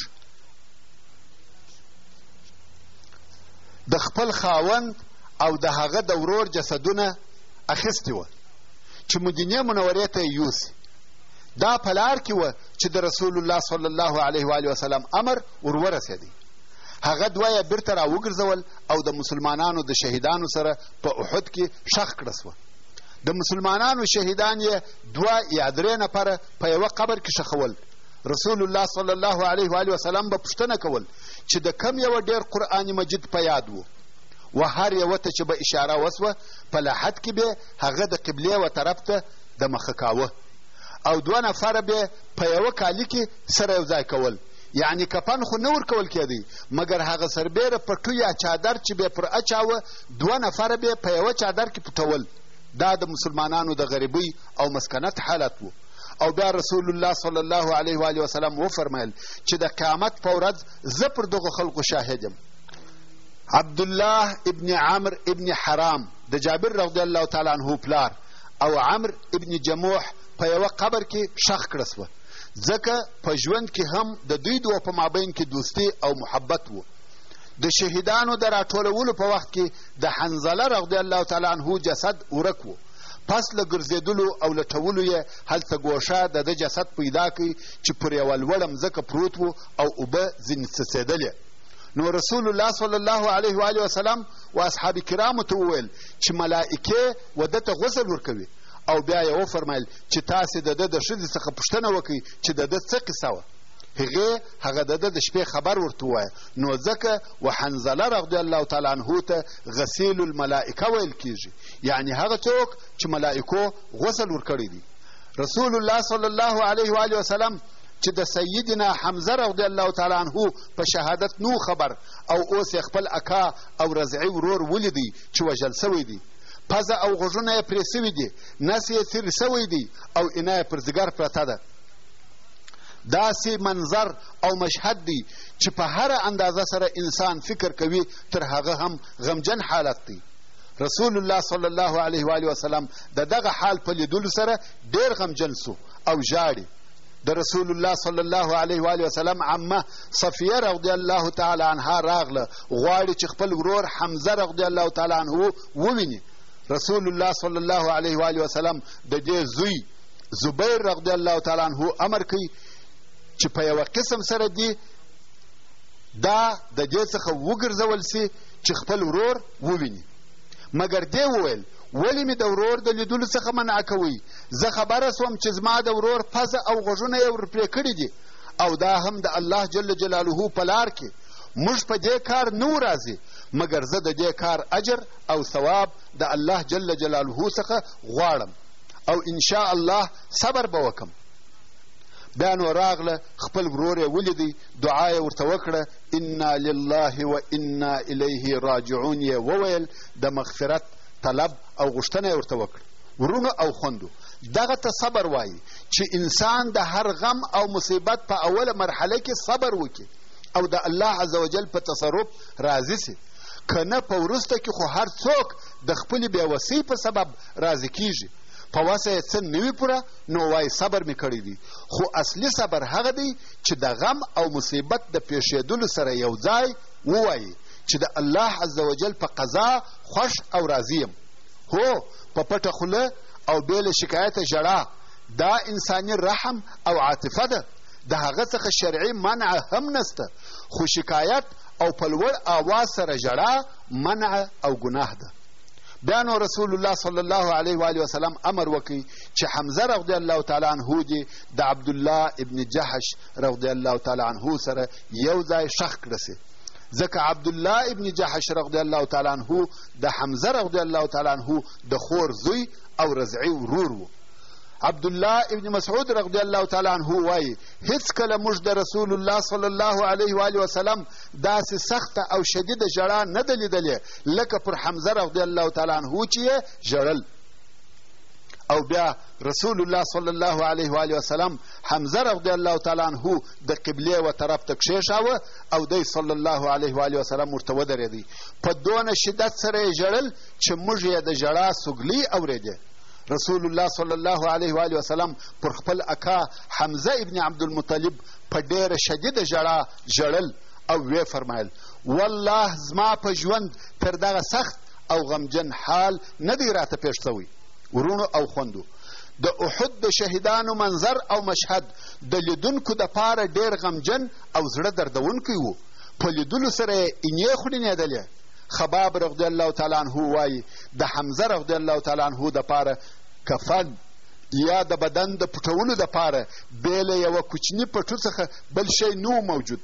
د خپل خاوند او د هغه د ورور جسدونه اخیستې وه چې مدینې منورې ته یې یوسي. دا په لار کې وه چې د رسول الله صلی الله علیه و وسلم امر ور ورسېدی. هغه دوه یې بیرته را وګرځول او د مسلمانانو د شهیدانو سره په احد کې ښخ کړه سوه. د مسلمانانو شهیدان یې دوه یا درې نفره په یوه قبر کې ښخول. رسول الله صلی الله علیه و وسلم به پوښتنه کول چې د کم یوه ډېر قرآن مجید په یاد و و هر یوه ته چې به اشاره وسوه په لحد کې به هغه د قبلې و طرف ته د مخه کاوه، او دوه نفره به په یوه کالي کې سره یو ځای کول، یعنی کفن خو نه ورکول کېدی، مګر هغه سربیره پټو یا چادر چې به پر اچاوه دوه نفره به په یوه چادر کې پټول. دا د مسلمانانو د غریبۍ او مسکنت حالت و. او بیا رسول الله صلی الله علیه و وسلم وفرمایل چې د قیامت په ورځ زه پر دغو خلقو شاهد یم. عبدالله ابن عمر ابن حرام د جابر رضی الله تعالی عنه پلار او عمر ابن جموح په یوه قبر کې ښخ کړه سوه، ځکه په ژوند کې هم د دوی دوه په مابین کې دوستي او محبت و. د شهیدانو د راټولولو په وخت کې د حنظله رضی الله تعالی عنه جسد ورک و، پس له ګرځېدلو او لټولو یې هلته ګوښه د ده جسد پیدا کړي چې پر یوه لوړه مځکه پروت و او اوبه ځینې څڅېدلې. نو رسول الله صلی الله علیه و وسلم و اصحاب کرامو ته وویل چې ملائکې و ده ته غسل ورکوي، او بیا یې وفرمایل چې تاسې د ده د ښځې څخه پوښتنه وکړئ چې د ده څه قصه وه. هغې هغه د ده د شپې خبر ورته ووایه، نو ځکه و حنظله رضی الله تعالی عنه ته غسیل الملائکه ویل کېږي، یعنی هغه څوک چې ملائکو غسل ورکړی دی. رسول الله صلی الله علیه و وسلم چې د سیدنا حمزه رضی الله تعالی عنه په شهادت نو خبر، او اوس یې خپل اکا او رضعي ورور ولیدی چې وژل سوی دی، پزه او غوږونه یې پرې سوي دي، نس یې څیرې سوی دی او اینه یې پر ځګر پرته ده. داسې منظر او مشهد دی چې په هره اندازه سره انسان فکر کوي، تر هغه هم غمجن حالت دی. رسول الله صلی الله علیه و وسلم د دغه حال په لیدلو سره ډېر غمجن سو او ژاړي. د رسول الله صلی الله علیه و وسلم عمه صفیه رضی الله تعالی عنها راغله، غواړي چې خپل ورور حمزه رضی الله تعالی عنه وویني. رسول الله صلی الله علیه و وسلم د دې زوی زبیر رضی الله تعالی عنه امر کوي چې په یوه قسم سره دی دا د دې څخه وګرځول سي چې خپل ورور وویني. مګر دې وویل ولې مې د ورور د لیدلو څخه منع کوئ؟ زه خبره سوم چې زما د ورور پزه او غوږونه یې ورپرې کړي دي، او دا هم د الله جل جلاله په لار کې موږ په دې کار نه راځي، مګر زه د دې کار اجر او ثواب د الله جل جلاله څخه غواړم او انشاء الله صبر به وکم. بیا نو راغله خپل ورور یې ولیدی، دعا یې ورته وکړه، انا لله و انا الیه راجعون یې وویل، د مغفرت طلب او غوښتنه یې ورته وکړه. ورونو او خوندو، دغه ته صبر وایي چې انسان د هر غم او مصیبت په اوله مرحله کې صبر وکړي او د الله عز وجل په تصرف راضي سي، که نه په وروسته کې خو هر څوک د خپلې بېوسۍ په سبب راضي کېږي. په وسه یې څه نه وي پوره نو وایي صبر مې کړی دی، خو اصلي صبر هغه دی چې د غم او مصیبت د پیښېدلو سره یو ځای ووایي چې د الله عز وجل په قضا خوښ او راضي یم. هو په پټه خوله او بې له شکایته ژړا دا انساني رحم او عاطفه ده، د هغه څخه شرعي منع هم نسته، خو شکایت او په لوړ آواز سره ژړا منع او ګناه ده. بیا نو رسول الله صلی الله علیه و آله وسلم امر وکړي چې حمزه رضی الله تعالی عنه دې د عبدالله ابن جحش رضی الله تعالی عنه سره یو ځای ښخ کړه سي، ځکه عبدالله ابن جحش رضی الله تعالی عنه د حمزه رضی الله تعالی عنه د خور زوی او رضعي ورور و. عبدالله ابن مسعود رضی الله تعالی عنه وایي هیڅکله موږ د رسول الله صلی الله علیه و آله وسلم داسې سخته او شدیده ژړا نه ده لیدلې لکه پر حمزه رضی الله تعالی عنه چې یې ژړل. او بیا رسول الله صلی الله علیه و آله وسلم حمزه رضی الله تعالی عنه د قبلې و طرف ته کښېښاوه او دی صلی الله علیه و آله وسلم ورته ودرېدی. په دونه شدت سره یې ژړل چې موږ یې د ژړا سږلۍ اورېدې. رسول الله صلی الله علیه و آله وسلم پر خپل اکا حمزه ابن عبدالمطلب په ډېره شدیده ژړا ژړل او ویې فرمایل والله زما په ژوند تر دغه سخت او غمجن حال نه دی راته پېښ سوی. ورونو او خوندو، د احد د شهیدانو منظر او مشهد د لیدونکو دپاره ډېر غمجن او زړه دردونکی و. په لیدلو سره یې اینې خړینېدلې. خباب رضی الله تعالی عنه وایي د حمزه رضی الله تعالی عنه دپاره کفن یا د بدن د پټولو دپاره بې له یوه کوچني پټو څخه بل شی نه موجود،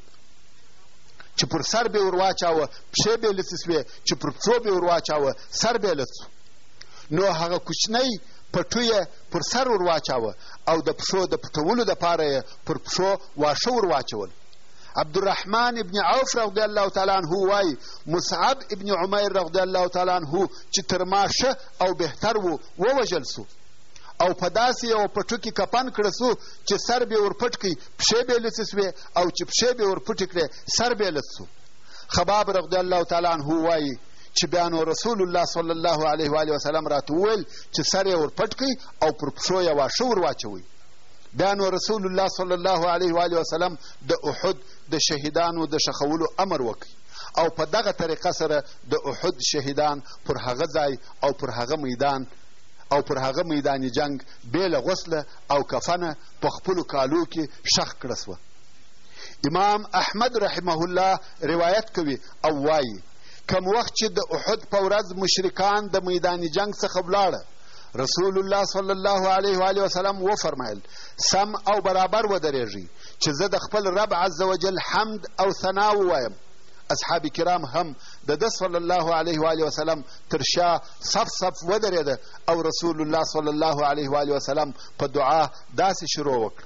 چې پر سر به یې ور واچاوه پښې به یې لڅې سوې، چې پر پښو به یې ور واچاوه سر به یې لڅ. نو هغه کوچنی پټو یې پر سر ور واچاوه او د پښو د پټولو دپاره یې پر پښو واښه ور واچول. عبدالرحمن ابن عوف رضی الله تعالی عنه وایي مصعب ابن عمیر رضی الله تعالی عنه چې تر ما ښه او بهتر و ووژل سو او په داسې یوه پټو کې کفن کړه سو چې سر به یې ور پټ کړي پښې به یې لڅې سوې او چې پښې به یې ور پټې کړې سر به یې لڅ سو. خباب رضی الله تعالی عنه وایي چې بیا نو رسول الله صلی الله علیه و آله وسلم راته وویل چې سر یې ور پټ کړئ او پر پښو یې واښه ور واچوئ. بیا نو رسول الله صلی الله علیه و آله وسلم د احد د شهیدانو د ښخولو امر وکړي او په دغه طریقه سره د احد شهیدان پر هغه ځای او پر هغه میدان او پر هغه میدان جنگ بې له غسله او کفنه په خپلو کالو کې ښخ کړه سوه. امام احمد رحمه الله روایت کوي او وایي کم وخت چې د احد په ورځ مشرکان د میدان جنگ څخه ولاړه، رسول الله صلی الله علیه و آله وسلم وفرمایل سم او برابر ودرېږئ چې زه د خپل رب عز وجل حمد او ثنا ووایم. اصحاب کرام هم د ده صلی الله علیه و آله وسلم تر شا صف صف ودرېده او رسول الله صلی الله علیه و آله وسلم په دعا داسې شروع وکړه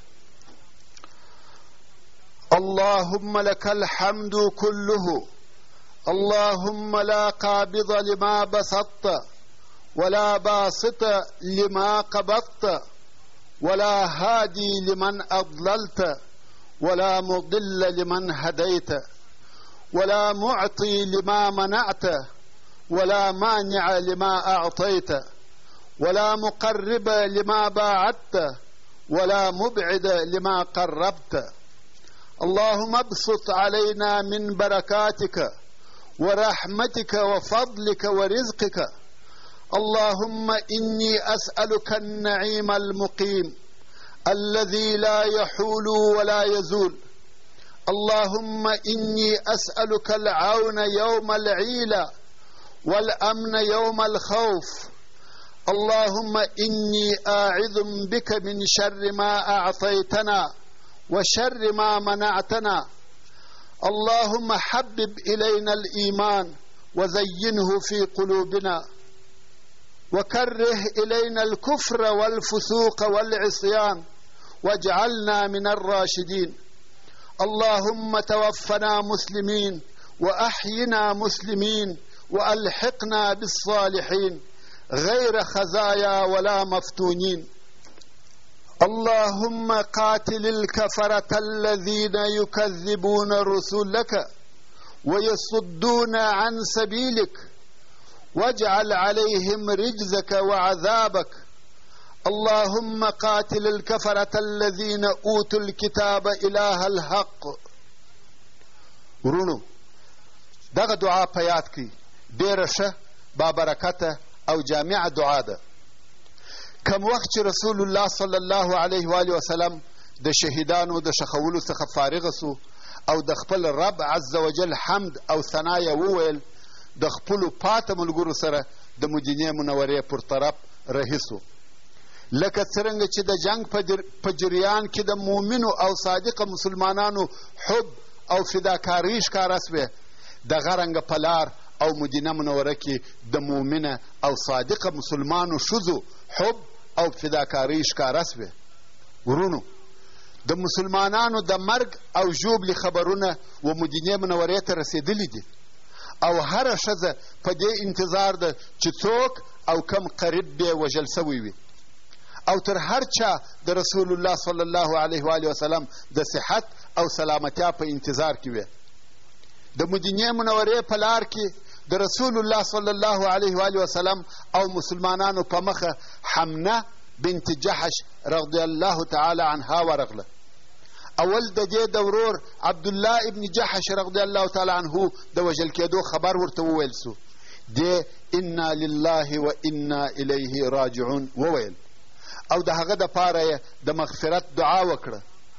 اللهم لك الحمد كله اللهم لا قابض لما بسطت ولا باسط لما قبضت ولا هادي لمن أضللت ولا مضل لمن هديت ولا معطي لما منعت ولا مانع لما أعطيت ولا مقرب لما باعدت ولا مبعد لما قربت. اللهم ابسط علينا من بركاتك ورحمتك وفضلك ورزقك. اللهم إني أسألك النعيم المقيم الذي لا يحول ولا يزول. اللهم إني أسألك العون يوم العيلة والأمن يوم الخوف. اللهم إني أعوذ بك من شر ما أعطيتنا وشر ما منعتنا. اللهم حبب إلينا الإيمان وزينه في قلوبنا وكره إلينا الكفر والفسوق والعصيان واجعلنا من الراشدين. اللهم توفنا مسلمين وأحينا مسلمين وألحقنا بالصالحين غير خزايا ولا مفتونين. اللهم قاتل الكفرة الذين يكذبون رسلك ويصدون عن سبيلك واجعل عليهم رجزك وعذابك. اللهم قاتل الكفرة الذين أوتوا الكتاب إله الحق. ورونو دغه دعا په یاد کړئ، ډېره ښه بابرکته او جامعه دعا ده. کم وخت چې رسول الله صلی الله علیه و آله وسلم د شهیدانو د ښخولو څخه فارغه سو او د خپل رب عز وجل حمد او ثنا یې وویل، د خپلو پاته ملګرو سره د مدینې منورې پر طرف رهي سو. لکه څرنګه چې د جنگ په جریان کې د مؤمنو او صادقه مسلمانانو حب او فداکاري ښکاره سوې، دغه رنګه په لار او مدینه منوره کې د مؤمنه او صادقه مسلمانو ښځو حب او فداکاري ښکاره سوې. ورونو، د مسلمانانو د مرګ او ژوبلې خبرونه و مدینې منورې ته رسېدلي دي او هره ښځه په دې انتظار ده چې څوک او کم قریب به وژل سوی وي، او تر هر چا د رسول الله صلی الله علیه و آله وسلم د صحت او سلامتیا په انتظار کې وي. د مدینې منورې په لار کې د رسول الله صلی الله علیه و آله وسلم او مسلمانانو په مخه حمنه بنت جحش رضی الله تعالی عنها ورغله. اول د دې د ورور عبدالله ابن جحش رضی الله تعالی عنه د وژل کېدو خبر ورته وویل سو. دې انا لله و انا الیه راجعون وویل او د هغه دپاره یې د مغفرت دعا وکړه.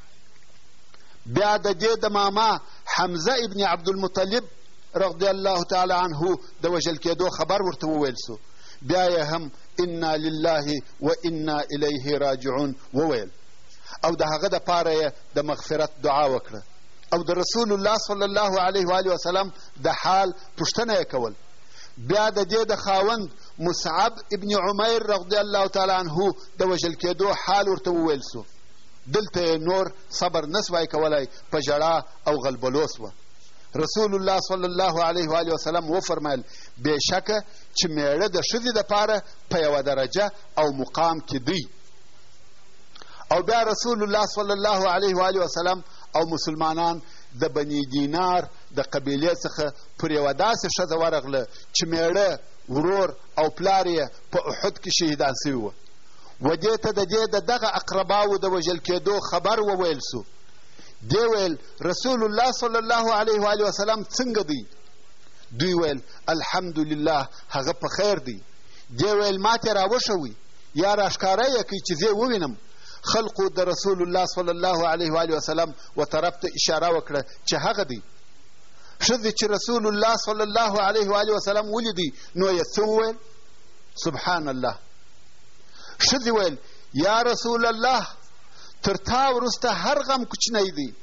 بیا د دې د ماما حمزه ابن عبدالمطلب رضی الله تعالی عنه د وژل کېدو خبر ورته وویل سو. بیا یې هم انا لله و انا الیه راجعون وویل او د هغه دپاره یې د مغفرت دعا وکړه او د رسول الله صلی الله علیه و آله وسلم د حال پوښتنه یې کول. بیا د دې د خاوند مصعب ابن عمیر رضی الله تعالی عنه د وژل کېدو حال ورته وویل سو. دلته نور صبر نسوای کولی، په ژړا او غلبلو سوه. رسول الله صلی الله علیه و آله وسلم وفرمیل بېشکه چې میړه د ښځې دپاره په یوه درجه او مقام کې دی. او بیا رسول الله صلی الله علیه و آله وسلم او مسلمانان د بني دینار د قبیلې څخه پر یوه داسې ښځه ورغله چې میړه، ورور او پلار یې په احد کې شهیدان سوي وه. و دې ته د دې د دغه اقرباو د وژل کېدو خبر وویل سو. دی ویل رسول الله صلی الله علیه و آله وسلم څنګه دی؟ دوی ویل الحمدلله هغه په خیر دی. دی ویل ما ته راوښوئ یا راښکاره یې کړئ چې زه ووینم. خلقو د رسول الله صلی الله علیه و آله وسلم و طرف ته اشاره وکړه چې هغه دی. ښځې چې رسول الله صلی الله علیه و آله وسلم ولیدی نو یې څه وویل؟ سبحان الله. ښځې ویل یا رسول الله تر تا وروسته هر غم کوچنی دی.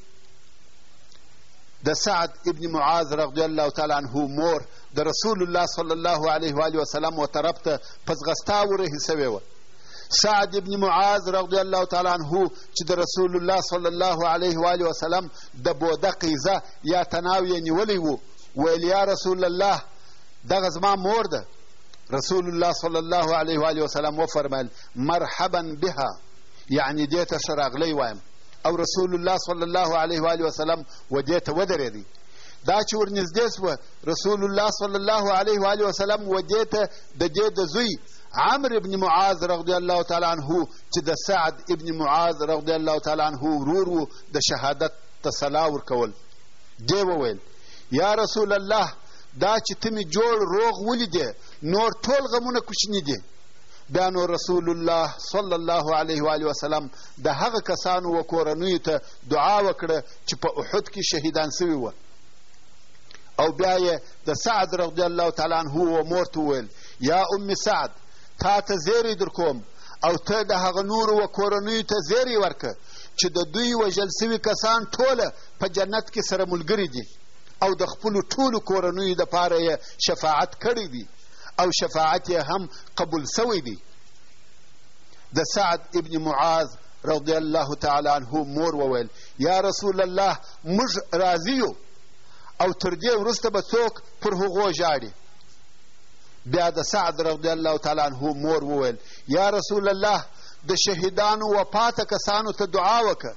د سعد ابن معاذ رضی الله تعالی عنه مور د رسول الله صلی الله علیه و آله وسلم و طرف ته په ځغستا ورهي سوې وه. سعد ابن معاذ رضی الله تعالی عنه چې د رسول الله صلی الله علیه و آله وسلم د بوده قیزه یا تناو یې نیولی و، ویل یا رسول الله دغه زما مور ده. رسول الله صلی الله علیه و آله وسلم وفرمیل مرحبا بها، یعنی دې ته ښه راغلی وایم. او رسول الله صلی الله علیه و آله وسلم و دې ته ودرېدی. دا چې ورنږدې سوه رسول الله صلی الله علیه و آله وسلم و دې ته د دې د زوی عمرو ابن معاذ رضی الله تعالی عنه چې د سعد ابن معاذ رضی الله تعالی عنه ورور و د شهادت ته صلا ورکول. دی وویل یا رسول الله دا چې ته مې جوړ روغ ولیدې نور ټول غمونه کوچني دي. بیا نو رسول الله صلی الله علیه و آله وسلم د هغه کسانو و کورنیو ته دعا وکړه چې په احد کې شهیدان سوي وه. او بیا یې د سعد رضی الله تعالی عنه و مور ته وویل یا ام سعد تا ته زیری در کوم او ته د هغه نورو و کورنیو ته زیری ورکه چې د دوی وژل سوي کسان ټوله په جنت کې سره ملګري دي او د خپلو ټولو کورنیو دپاره یې شفاعت کړی دی او شفاعت یې هم قبول سوی دی. د سعد ابن معاذ رضی الله تعالی عنه مور وویل یا رسول الله موږ راضي یو او تر دې وروسته به څوک پر هغو ژاړي. بیا د سعد رضی الله تعالی عنه مور وویل یا رسول الله د شهیدانو وفاته کسانو ته دعا وکړه.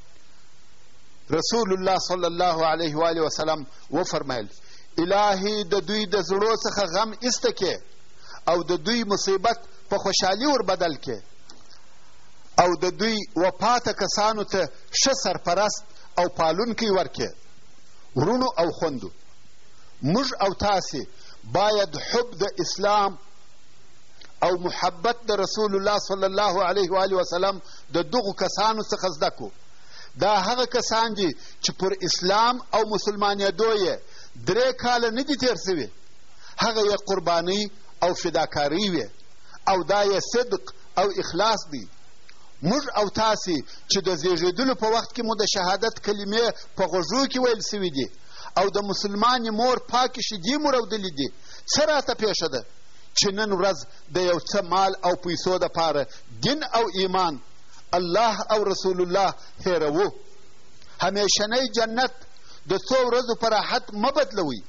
رسول الله صلی الله علیه و آله وسلم وفرمیل الهي د دوی د زړو څخه غم ایسته کې او د دوی مصیبت په خوشحالي ور بدل کې او د دوی وفاته کسانو ته ښه سرپرست او پالونکی ورکې. ورونو او خوندو، موږ او تاسې باید حب د اسلام او محبت د رسول الله صلی الله علیه و آله وسلم د دغو کسانو څخه زده کړو. دا هغه کسان دي چې پر اسلام او مسلمانېدو یې درې کاله نه دي تېر سوي، هغه یې قربانۍ او فداکاري وي، او دا یې صدق او اخلاص دی. موږ او تاسې چې د زیږېدلو په وخت کې مو د شهادت کلمې په غوږو کې ویل سوي دي او د مسلمانې مور پاکې شیدې مو رودلې دي، څه راته پیښه ده چې نن ورځ د یو څه مال او پیسو دپاره دین او ایمان، الله او رسول الله هیروو. همیشنی جنت د څو ورځو په راحت مه بدلوئ.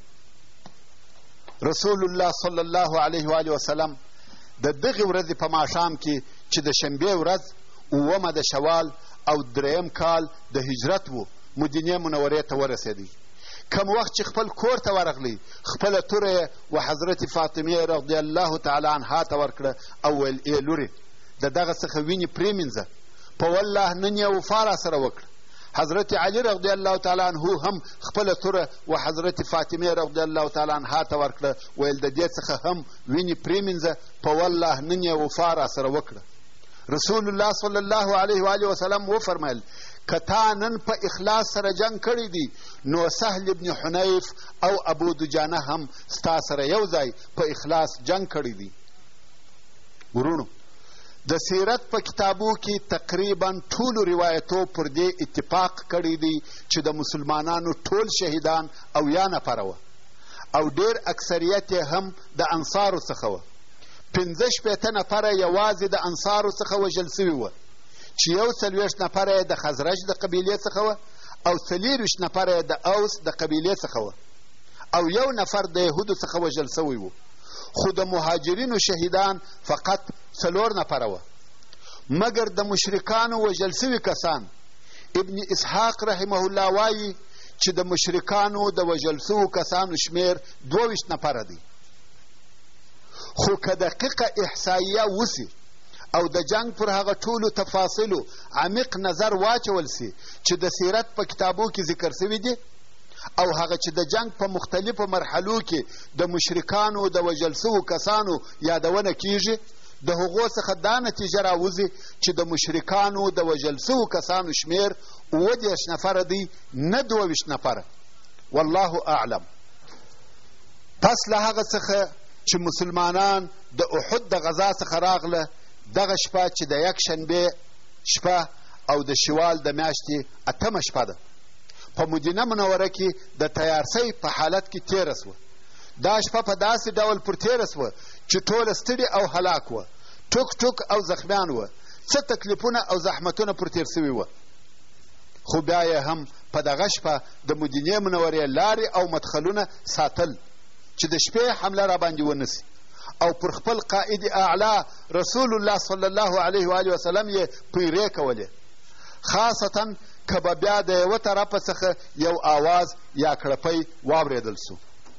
رسول الله صلی الله علیه و آله وسلم د دغې ورځې په ماښام کې چې د شنبې ورځ اوومه د شوال او دریم کال د هجرت و، مدینې منورې ته ورسېدی. کم وخت چې خپل کور ته ورغلی، خپله توره یې و حضرت فاطمې رضی الله تعالی عنها ته ورکړه او ویل ای لورې د دغه څخه وینې پرېمینځه، په والله نن یې وفا راسره وکړه. حضرت علي رضی الله تعالی عنه هم خپله توره و حضرت فاطمې رضی الله تعالی عنها ته ورکړه، ویل د دې څخه هم وینې پرېمینځه، په والله نن یې وفا راسره وکړه. رسول الله صلی الله علیه و آله وسلم وفرمیل که تا نن په اخلاص سره جنګ کړی دی نو سهل ابن حنیف او ابو دجانه هم ستا سره یو ځای په اخلاص جنګ کړی دی. ورونو، د سیرت په کتابو کې تقریبا ټولو روایتو پر دې اتفاق کړی دی چې د مسلمانانو ټول شهیدان او یا نفره وه او ډېر اکثریت یې هم د انصارو څخه وه. پنځه شپېته نفره یوازې د انصارو څخه وژل سوي وه چې یو څلوېښت نفره یې د خزرج د قبیلې څخه وه او څلېرویشت نفره یې د اوس د قبیلې څخه وه او یو نفر د یهودو څخه وژل سوی و. خو د مهاجرینو شهیدان فقط څلور نفره وه. مګر د مشرکانو وژل سوي کسان ابن اسحاق رحمه الله وایي چې د مشرکانو د وژل سوو کسانو شمیر دوه ویشت نفره دی. خو که دقیقه احصاییه وسي او د جنگ پر هغه ټولو تفاصیلو عمیق نظر واچول سي چې د سیرت په کتابو کې ذکر سوي دي او هغه چې د جنگ په مختلفو مرحلو کې د مشرکانو د وژل سوو کسانو یادونه کیږي، د هغو څخه دا نتیجه راوځي چې د مشرکانو د وژل سوو کسانو شمیر اووه دېرش نفره دی، نه دوه ویشت نفره. والله اعلم. پس له هغه څخه چې مسلمانان د احد د غزا څخه راغله، دغه شپه چې د یک شنبې شپه او د شوال د میاشتې اتمه شپه ده، په مدینه منوره کې د تیارسۍ په حالت کې تېره سوه. دا شپه په داسې ډول پر تېره سوه چې ټوله ستړي او هلاک وه، ټوک ټوک او زخمیان وه، څه تکلیفونه او زحمتونه پر تېر سوي وه. خو بیا یې هم په دغه شپه د مدینې منورې لارې او مدخلونه ساتل چې د شپې حمله را باندې ونسي او پر خپل قائد اعلی رسول الله صلی الله علیه و آله وسلم یې پیرې کولې، خاصتا که به بیا د یوه طرفه څخه یو آواز یا کړپی واورېدل سو.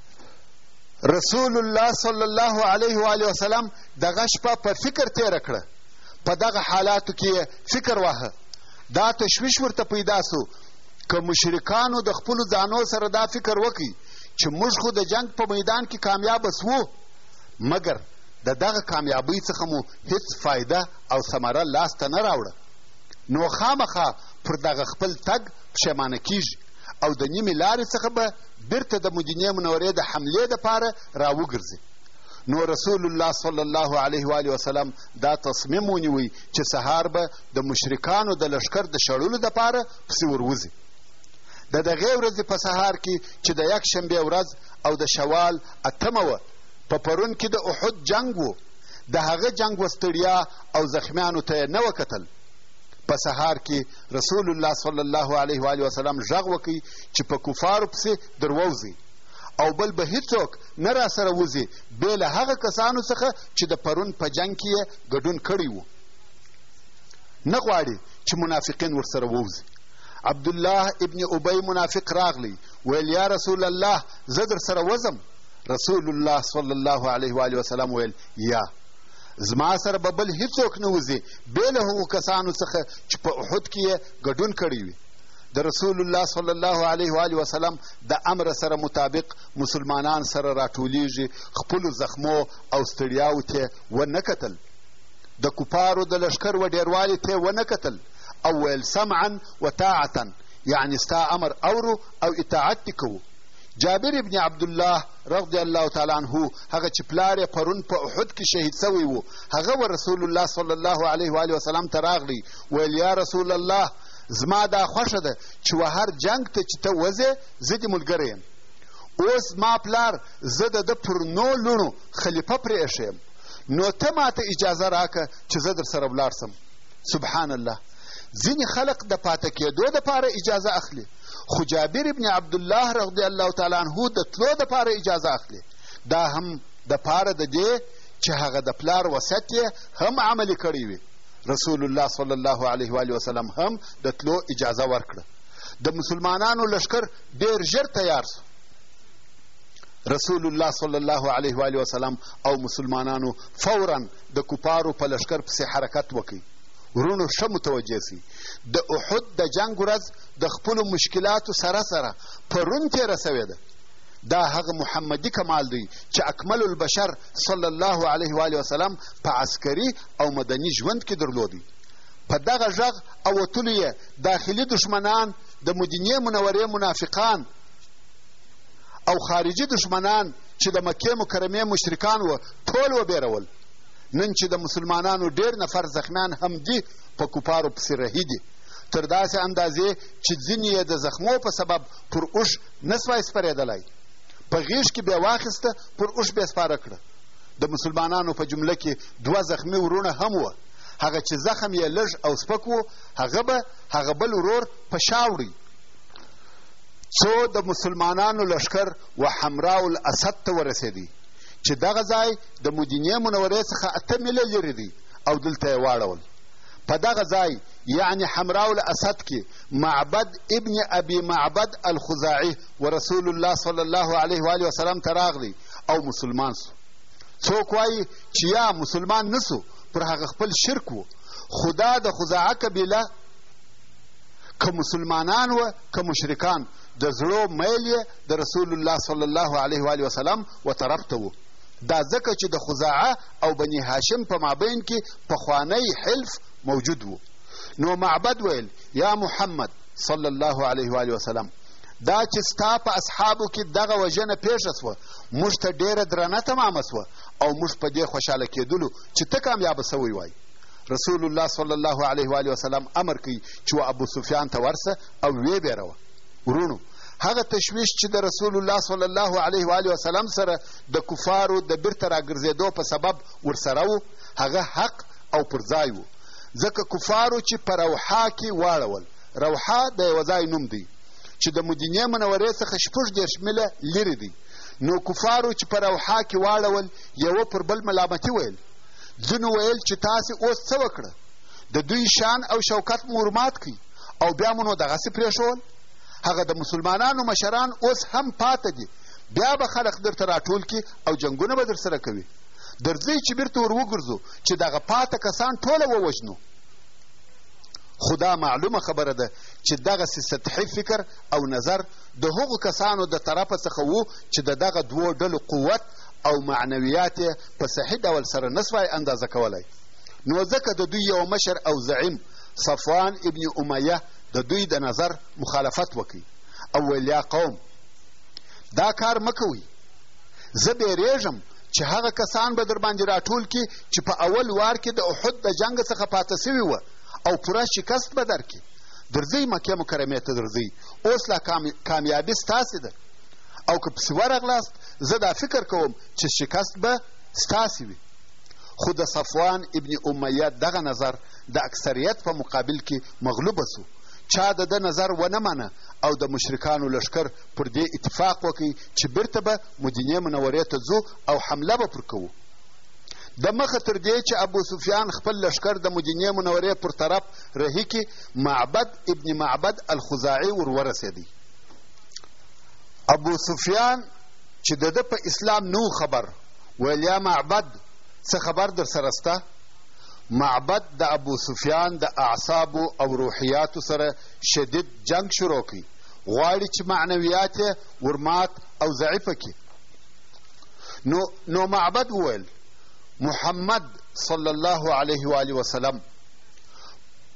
رسول الله صلی الله علیه و آله وسلم دغه شپه په فکر تېره کړه. په دغه حالاتو کې یې فکر واهه، دا تشویش ورته پیدا سو که مشرکانو د خپلو ځانو سره دا فکر وکړي چې موږ خو د جنگ په میدان کې کامیابه سوو، مګر د دغه کامیابۍ څخه مو هیڅ فایده او ثمره لاسته نه راوړه، نو خامخا پر دغه خپل تګ پښیمانه کیږي او د نیمې لارې څخه به بیرته د مدینې منورې د حملې دپاره راوګرځي. نو رسول الله صلی الله علیه و آله وسلم دا تصمیم ونیوی چې سهار به د مشرکانو د لښکر د شړلو دپاره پسې وروځي. د دغې ورځې په سهار کې چې د یک شنبې ورځ او د شوال اتمه وه، په پرون کې د احد جنگ و. د هغه جنگ و ستړیا او زخمیانو ته یې نه وکتل. په سهار کې رسول الله صلی الله علیه و آله وسلم غږ وکړي چې په کفارو پسې در ووځئ او بل به هیڅوک نه راسره وځي بې له هغه کسانو څخه چې د پرون په جنګ کې یې ګډون کړی و. نه غواړي چې منافقین ورسره ووځي. عبدالله ابن ابی منافق راغلی، ویل یا رسول الله زه در سره وځم. رسول الله صلی الله علیه و آله وسلم ویل یا زما سره به بل هیڅوک نه وځي بې له هغو کسانو څخه چې په احد کې یې ګډون کړی وي. د رسول الله صلی الله علیه و آله وسلم د امر سره مطابق مسلمانان سره راټولیږي، خپلو زخمو او ستړیاو ته ونه کتل، د کفارو د لښکر و ډېروالي ته ونه کتل او ویل سمعا و طاعتا، یعنې ستا امر اورو او اطاعت دې کوو. جابر ابن عبدالله رضی الله تعالی عنه هغه چې پلار یې پرون په احد کې شهید سوی و، هغه و رسول الله صلی الله علیه و آله وسلم ته راغلی، ویل یا رسول الله زما دا خوښه ده چې وهر جنګ ته چې ته وځې زه دې ملګری یم. اوس ما پلار زه د ده پر نو لوڼو خلیفه پرې ایښی یم، نو ته ماته اجازه راکړه چې زه در سره ولاړ سم. سبحان الله، ځینې خلق د پاته کېدو دپاره اجازه اخلي، خو جابر ابن عبدالله رضی الله تعالی عنه د تلو دپاره اجازه اخلي. دا هم دپاره د دې چې هغه د پلار وصیت یې هم عملي کړی وي. رسول الله صلی الله علیه و آله وسلم هم د تلو اجازه ورکړه. د مسلمانانو لښکر ډېر ژر تیار سو. رسول الله صلی الله علیه و آله وسلم او مسلمانانو فورا د کفارو په لښکر پسې حرکت وکړي. ورونو ښه متوجه سي، د احد د جنګ ورځ د خپلو مشکلاتو سره سره پرون تېره سوې ده. دا هغه محمدي کمال دی چې اکمل البشر صلی الله علیه و آله وسلم په عسکري او مدني ژوند کې درلودی. په دغه غږ او وتلو یې داخلي دشمنان، د مدینې منورې منافقان او خارجي دشمنان چې د مکې مکرمې مشرکان وه ټول وبېرول. نن چې د مسلمانانو ډېر نفر زخمیان هم دي په کفارو پسې رهي دي، تر داسې اندازې چې ځینې یې د زخمو په سبب پر اوښ نه سوای سپرېدلی، په غېږ کې بیا واخیسته پر اوښ بیا سپاره کړه. د مسلمانانو په جمله کې دوه زخمي ورونه هم وه، هغه چې زخم یې لږ او سپک و هغه به هغه بل ورور په شا وړي. څو د مسلمانانو لښکر و حمراء الاسد ته ورسېدی چې دغه ځای د مدینې منورې څخه اته میله لرې دی او دلته یې واړول. په دغه ځای یعنې حمراء الاسد کې معبد ابن ابي معبد الخزاعي و رسول الله صلی الله علیه و آله وسلم ته راغلی او مسلمان سو. څوک وایي چې یا مسلمان نسو، پر هغه خپل شرک و. خدا د خزاعه قبیله که مسلمانان و که مشرکان، د زړو میل یې د رسول الله صلی الله علیه و آله وسلم و طرف ته و. دا ځکه چې د خزاعه او بني هاشم په مابین کې پخوانی حلف موجود و. نو معبد ویل یا محمد صلی الله علیه و آله وسلم، دا چې ستا په اصحابو کې دغه وژنه پیښه سوه موږ ته ډېره درنه تمامه سوه او موږ په دې خوشحاله کېدلو چې ته کامیابه سوی وای. رسول الله صلی الله علیه و آله وسلم امر کوي چې و ابو سفیان ته ورسه او ویې بیروه. ورونو هغه تشویش چې د رسول الله صلی الله علیه و آله وسلم سره د کفارو د بیرته راګرځېدو په سبب ورسره و، هغه حق او پر ځای و. ځکه کفارو چې په روحا کې واړول، روحا د یوه ځای نوم دی چې د مدینې منورې څخه شپږ دېرش میله لرې دی. نو کفارو چې په روحا کې واړول یوه پر بل ملامتي ویل. ځینو ویل چې تاسې اوس څه وکړه، د دوی شان او شوکت مو ورمات کړي او بیا مو نو دغسې پرېښول. هغه د مسلمانانو مشران اوس هم پاته دي، بیا به خلق درته راټول کړي او جنګونه به در سره کوي. درځئ چې بیرته ور وګرځو چې دغه پاته کسان ټوله ووژنو. خو دا معلومه خبره ده چې دغسې سطحي فکر او نظر د هغو کسانو د طرفه څخه و چې د دغه دوو ډلو قوت او معنویات یې په صحیح ډول سره نسوای اندازه کولی. نو ځکه د دوی یو مشر او زعیم صفوان ابن امیه د دوی د نظر مخالفت وکړي او ویل یا قوم دا کار مه کوئ، زه بیریږم چې هغه کسان به در باندې راټول کړي چې په اول وار کې د احد د جنګ څخه پاته سوي وه او پوره شکست به درکړي. درځئ مکې مکرمې ته درځئ، اوس لا کامیابي ستاسې ده، او که پسې ورغلاست زه دا فکر کوم چې شکست به ستاسې وي. خو د صفوان ابن امیه دغه نظر د اکثریت په مقابل کې مغلوبه سو. چا د ده نظر ونه منه او د مشرکانو لښکر پر دې اتفاق وکړي چې بیرته به مدینې منورې ته ځو او حمله به پر کوو. د مخه تر دې چې ابو سفیان خپل لښکر د مدینې منورې پر طرف رهي کړي، معبد ابن معبد الخزاعي ور ورسېدی. ابو سفیان چې د ده په اسلام نو خبر، ویل یا معبد څه خبر در سره سته؟ معبد د ابو سفیان د اعصابو او روحیاتو سره شدید جنگ شروع کړي، غواړي چې معنویات یې ورمات او ضعیفه کړي. نو نو معبد وویل محمد صلی الله علیه و آله وسلم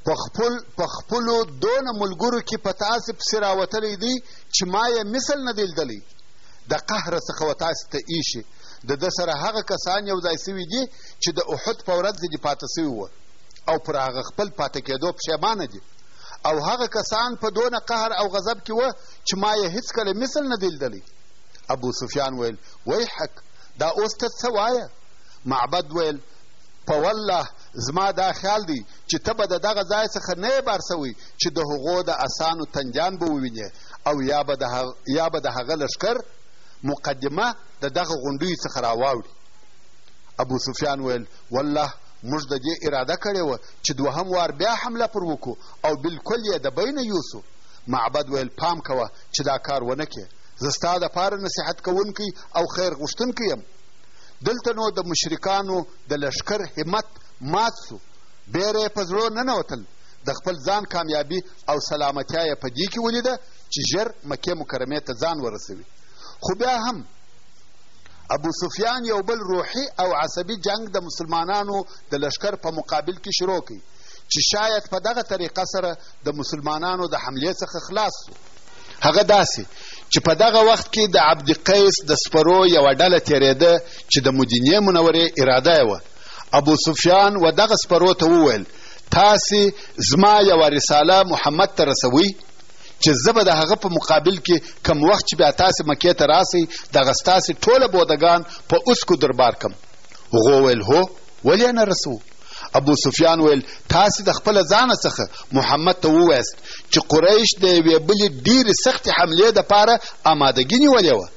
په خپل په خپلو دونه ملګرو کې په تاسې پسې راوتلی دی چې ما یې مثل نه دی لیدلی. د قهره څخه و تاسې ته ایښي. د ده سره هغه کسان یو ځای سوي دي چې د احد په ورځ دې پاته سوي وه او پر هغه خپل پاته کېدو پښیمانه دي. او هغه کسان په دونه قهر او غضب کې وه چې ما یې هېڅکله مثل نه دی لیدلی. ابو سفیان ویل ویحک، دا اوس ته څه وایه؟ معبد ویل په والله زما دا خیال دی چې ته به د دغه ځای څخه نه یې بار سوی چې د هغو د اسانو تنجان به ووینې او یا به د هغه یا به د هغه لښکر مقدمه د دغه غونډیو څخه راواوړي. ابو سفیان ویل والله موږ د دې اراده کړې وه چې دوهم وار بیا حمله پر وکړو او بالکل یې د بینه یوسو. معبد ویل پام کوه چې دا کار ونه کړې. زه ستا دپاره نصیحت کوونکی او خیر غوښتونکی یم. دلته نو د مشرکانو د لښکر همت مات سو. بیره یې په زړو ننوتل. د خپل ځان کامیابي او سلامتیا یې په دې کې ولیده چې ژر مکې مکرمې ته ځان ورسوي. خو بیا هم ابو سفیان یو بل روحي او عصبي جنگ د مسلمانانو د لښکر په مقابل کې شروع کړي چې شاید په دغه طریقه سره د مسلمانانو د حملې څخه خلاص سو. هغه داسې چې په دغه وخت کې د عبدقیس د سپرو یوه ډله تېرېده چې د مدینې منورې اراده یې وه. ابو سفیان و دغه سپرو ته وویل تاسې زما یوه رساله محمد ته رسوئ چې زه به د هغه په مقابل کې کم وخت چې بیا تاسې مکې ته راسئ دغه ستاسې ټوله بودګان په اوسکو دربار کم. هغو ویل هو، ولې نه رسو؟ ابو سفیان ویل تاسې د خپله ځانه څخه محمد ته ووایست چې قریش د یوې بلې ډېرې سختې حملې دپاره امادګي نیولې وه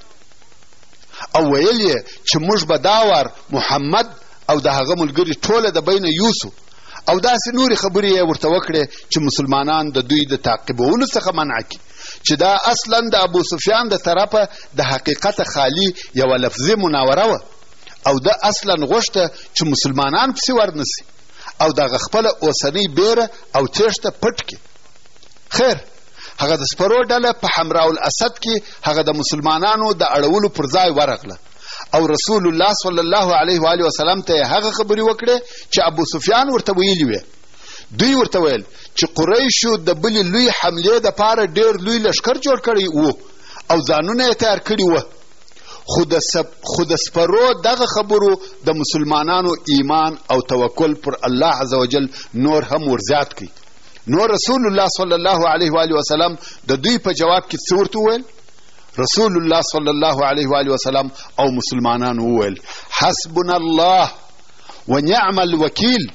او ویل یې چې موږ به دا وار محمد او د هغه ملګري ټوله د بینه یوسو او داسې نورې خبرې یې ورته وکړې چې مسلمانان د دوی د تعقیبولو څخه منع کړي چې دا اصلا د ابو سفیان د طرفه د حقیقت خالی یوه لفظي مناوره وه او ده اصلا غوښته چې مسلمانان پسې ورنسي او دغه خپله اوسنۍ بیره او تیښته پټ کړي. خیر، هغه د سپرو ډله په حمراء الاسد کې هغه د مسلمانانو د اړولو پر ځای ورغله او رسول الله صلی الله علیه و آله وسلم ته هغه خبرې وکړې چې ابو سفیان ورته ویلي وې. دوی ورته ویل چې قریشو د بلې لوی حملې دپاره ډېر لوی لښکر جوړ کړی و او ځانونه یې تیار کړي وه. خو د سب خو د سپرو دغه خبرو د مسلمانانو ایمان او توکل پر الله عز وجل نور هم ورزیات کړي. نو رسول الله صلی الله علیه و آله وسلم د دوی په جواب کې څه ورته وویل؟ رسول الله صلی الله علیه و آله وسلم او مسلمانانو وویل حسبنا الله ونعم الوکیل.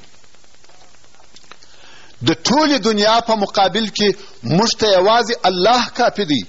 د ټولې دنیا په مقابل کې موږ ته یوازې الله کافي دی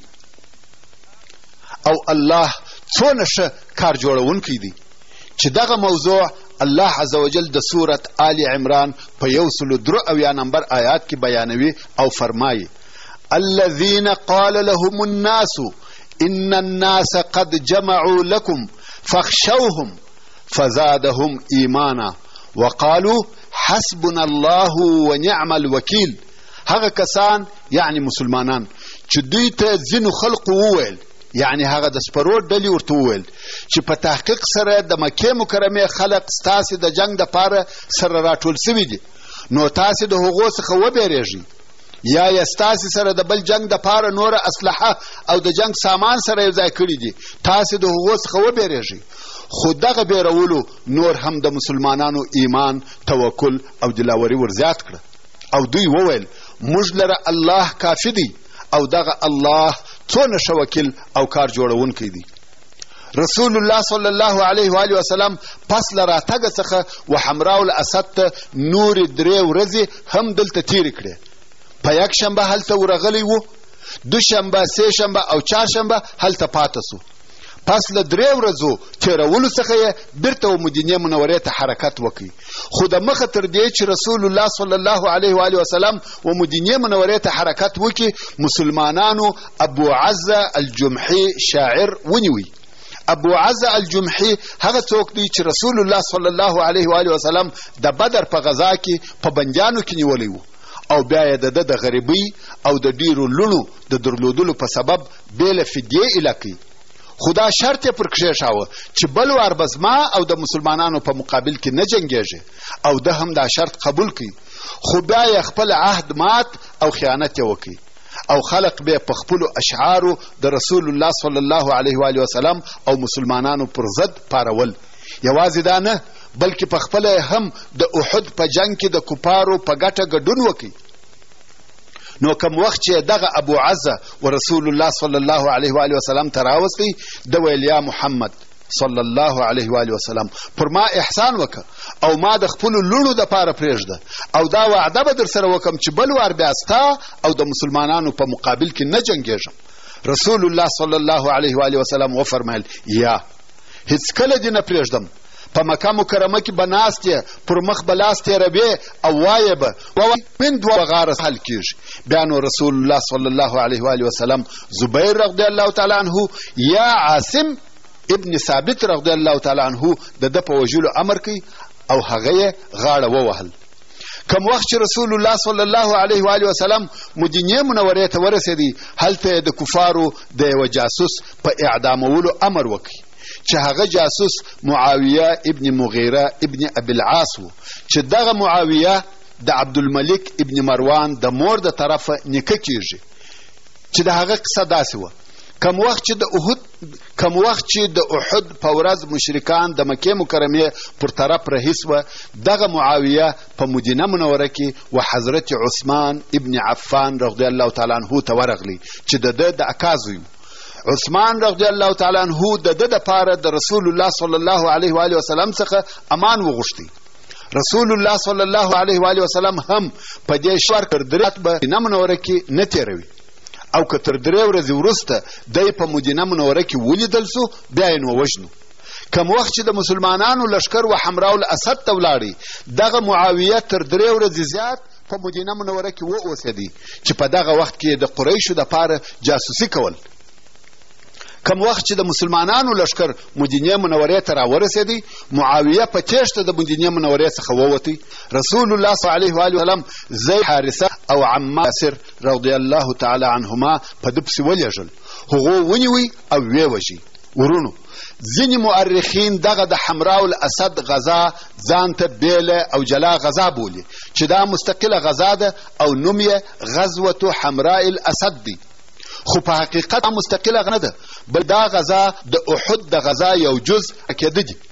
او الله څونه ښه کار جوړونکی دی چې دغه موضوع الله عز وجل د سورت آل عمران په یو سلو درو اویا نمبر آیات کې بیانوي او فرمایي الذین قال لهم الناس ان الناس قد جمعوا لكم فاخشوهم فزادهم ایمانا وقالوا حسبنا الله ونعم الوکیل. هغه کسان یعنی مسلمانان چې دوی ته ځینو خلقو وویل یعنی هغه د سپرو ډلې ورته وویل چې په تحقیق سره د مکې مکرمې خلق ستاسې د جنگ دپاره سره راټول سوي دي نو تاسې د هغو څخه وبېرېږئ یا یې ستاسې سره د بل جنگ دپاره نوره اسلحه او د جنگ سامان سره یو ځای کړي دي تاسې د هغو څخه وبېرېږئ. خو دغه بیرولو نور هم د مسلمانانو ایمان توکل او دلاوري ورزیات کړه او دوی وویل موږ لره الله کافي دی او دغه الله څونه ښه وکیل او کار جوړونکی دی. رسول الله صلی الله علیه و آله وسلم پس له راتګه څخه و حمراء الاسد ته نورې درې ورځې هم دلته تېرې کړې. په یک شنبه هلته ورغلی و، دوشنبه، سه شنبه او چهارشنبه هلته پاته سو. پس له درې ورځو تېرولو څخه یې بیرته و مدینې منورې ته حرکت وکړي. خو د مخه تر دې چې رسول الله صلی الله علیه و آله وسلم و مدینې منورې ته حرکت وکړي مسلمانانو ابو عزه الجمحي شاعر ونیوي. ابو عزه الجمحي هغه څوک دی چې رسول الله صلی الله علیه و آله وسلم د بدر په غزا کې په بندیانو کې نیولی و او بیا یې د ده د غریبۍ او د ډېرو لوڼو د درلودلو په سبب بېله فدیې ایله کړي. خو دا شرط یې پر کښېښاوه چې بل وار به زما او د مسلمانانو په مقابل کې نه جنګېږي او ده هم دا شرط قبول کړي. خو بیا یې خپل عهد مات او خیانت یې وکړي او خلق به په خپلو اشعارو د رسول الله صلی الله علیه و آله وسلم او مسلمانانو پر ضد پارول. یوازې دا نه بلکې په خپله هم د احد په جنګ کې د کفارو په ګټه ګډون وکړي. نو کوم وخت چې دغه ابو عزه و رسول الله صلی الله علیه و آله وسلم ته راوستی، د ویل یا محمد صلی الله علیه و آله وسلم پر ما احسان وکړه او ما د خپلو لوڼو دپاره پرېږده او دا وعده به در سره وکړم چې بل وار بیا ستا او د مسلمانانو په مقابل کې نه جنګېږم. رسول الله صلی الله علیه و آله وسلم وفرمیل یا هیڅکله دې نه پرېږدم. په مکه مکرمه کې به ناست یې، پر مخ به لاس تېروې او وایې به من دوه غاره حل کېږي. بیا نو رسول الله صلی الله علیه و آله وسلم زبیر رضی الله تعالی عنه یا عاصم ابن ثابت رضی الله تعالی عنه د ده په وژلو امر کوي او هغه یې غاړه ووهل. کوم وخت چې رسول الله صلی الله علیه و آله وسلم مدینې منورې ته ورسېدی، هلته یې د کفارو د یوه جاسوس په اعدامولو امر وکړي چې هغه جاسوس معاویه ابن مغیره ابن ابي العاص و چې دغه معاویه د عبدالملک ابن مروان د مور د طرفه نیکه کېږي. چې د هغه قصه داسې وه، کم وخت چې د احد کم وخت چې د احد په ورځ مشرکان د مکې مکرمې پر طرف رهي سوه، دغه معاویه په مدینه منوره کې و حضرت عثمان ابن عفان رضی الله تعالی عنه ته ورغلی چې د ده د اکا زوی و. عثمان رضی الله تعالی عنه د ده دپاره د رسول الله صلی الله علیه و آله وسلم څخه امان وغوښتی. رسول الله صلی الله علیه و آله وسلم هم په دې شور تر درات به مدینه منوره کې نه تېروي او که تر درې ورځې وروسته دی په مدینه منوره کې ولیدل سو، بیا یې نو وژنو. کم وخت چې د مسلمانانو لښکر و حمراء الاسد ته ولاړی، دغه معاویه تر درې ورځې زیات په مدینه منوره کې واوسېدی چې په دغه وخت کې د قریشو دپاره جاسوسي کول. کم وخت چې د مسلمانانو لښکر مدینې منورې ته راورسېدی، معاویه په تېښته د مدینې منورې څخه ووتی. رسول الله صلی الله علیه و آله وسلم زید حارثه او عمار یاسر رضی الله تعالی عنهما په ده پسې ولېږل، هغو ونیوی او ویې وژي. ورونو، ځینې مؤرخین دغه د حمراء الاسد غزا ځان ته بیله او جلا غزا بولي چې دا مستقله غزا ده او نوم یې غزوة حمراء الاسد دی. خو په حقیقت مستقله نه ده، بل دا غزا د احد د غزا یو جز کېده دي.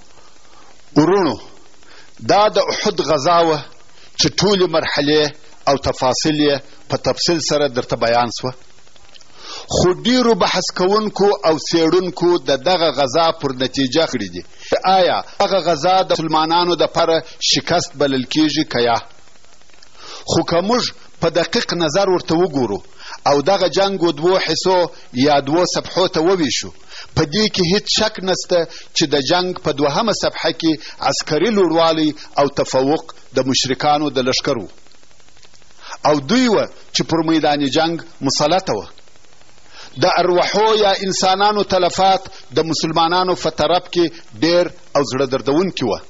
ورونو، دا د احد غزا وه چې ټولې مرحلې او تفاصیل یې په تفصیل سره درته بیان سوه. خو ډیرو بحث کوونکو او څېړونکو د دغه غزا پر نتیجه کړي دي آیا دغه غزا د مسلمانانو دپاره شکست بلل کېږي که یا. خو که موږ په دقیق نظر ورته وګورو او دغه جنگ و دوو حصو یا دوو صفحو ته وویشو، په دې کې هیڅ شک نسته چې د جنگ په دوهمه صفحه کې عسکري لوړوالی او تفوق د مشرکانو د لښکر و او دوی وه چې پر میدان جنگ مسلطه وه. د ارواحو یا انسانانو تلفات د مسلمانانو په طرف کې ډېر او زړه دردونکي وه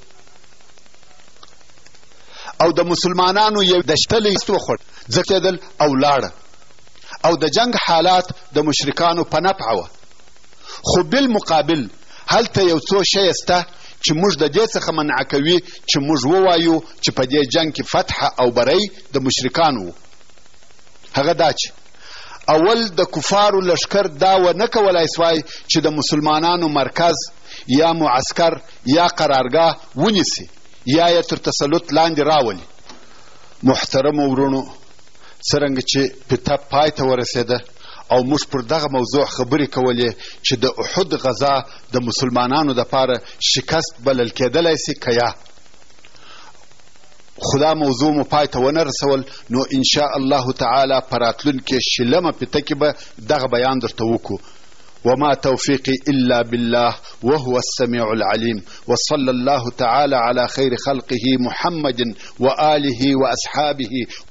او د مسلمانانو یو دشتلی است وخوړ ځکېدل او لاړه او د جنگ حالات د مشرکانو په نفع وه. خو بالمقابل هلته یو څو شی سته چې موږ د دې څخه منع کوي چې موږ ووایو چې په دې جنگ کې فتح او بری د مشرکانو و. هغه دا چې اول د کفارو لښکر دا ونه کولای سوای چې د مسلمانانو مرکز یا معسکر یا قرارګاه ونیسي یا یې تر تسلط لاندې راولي. محترمو ورونو، څرنګه چې پته پای ته ورسېده او موږ پر دغه موضوع خبرې کولې چې د احد غزا د مسلمانانو دپاره شکست بلل کېدلی سي که یا. خو دا موضوع مو پای ته ونه رسول، نو انشاء الله تعالی په راتلونکې شلمه پته کې به دغه بیان درته وکړو. وما توفيقي إلا بالله وهو السميع العليم، وصلى الله تعالى على خير خلقه محمد وآله وأصحابه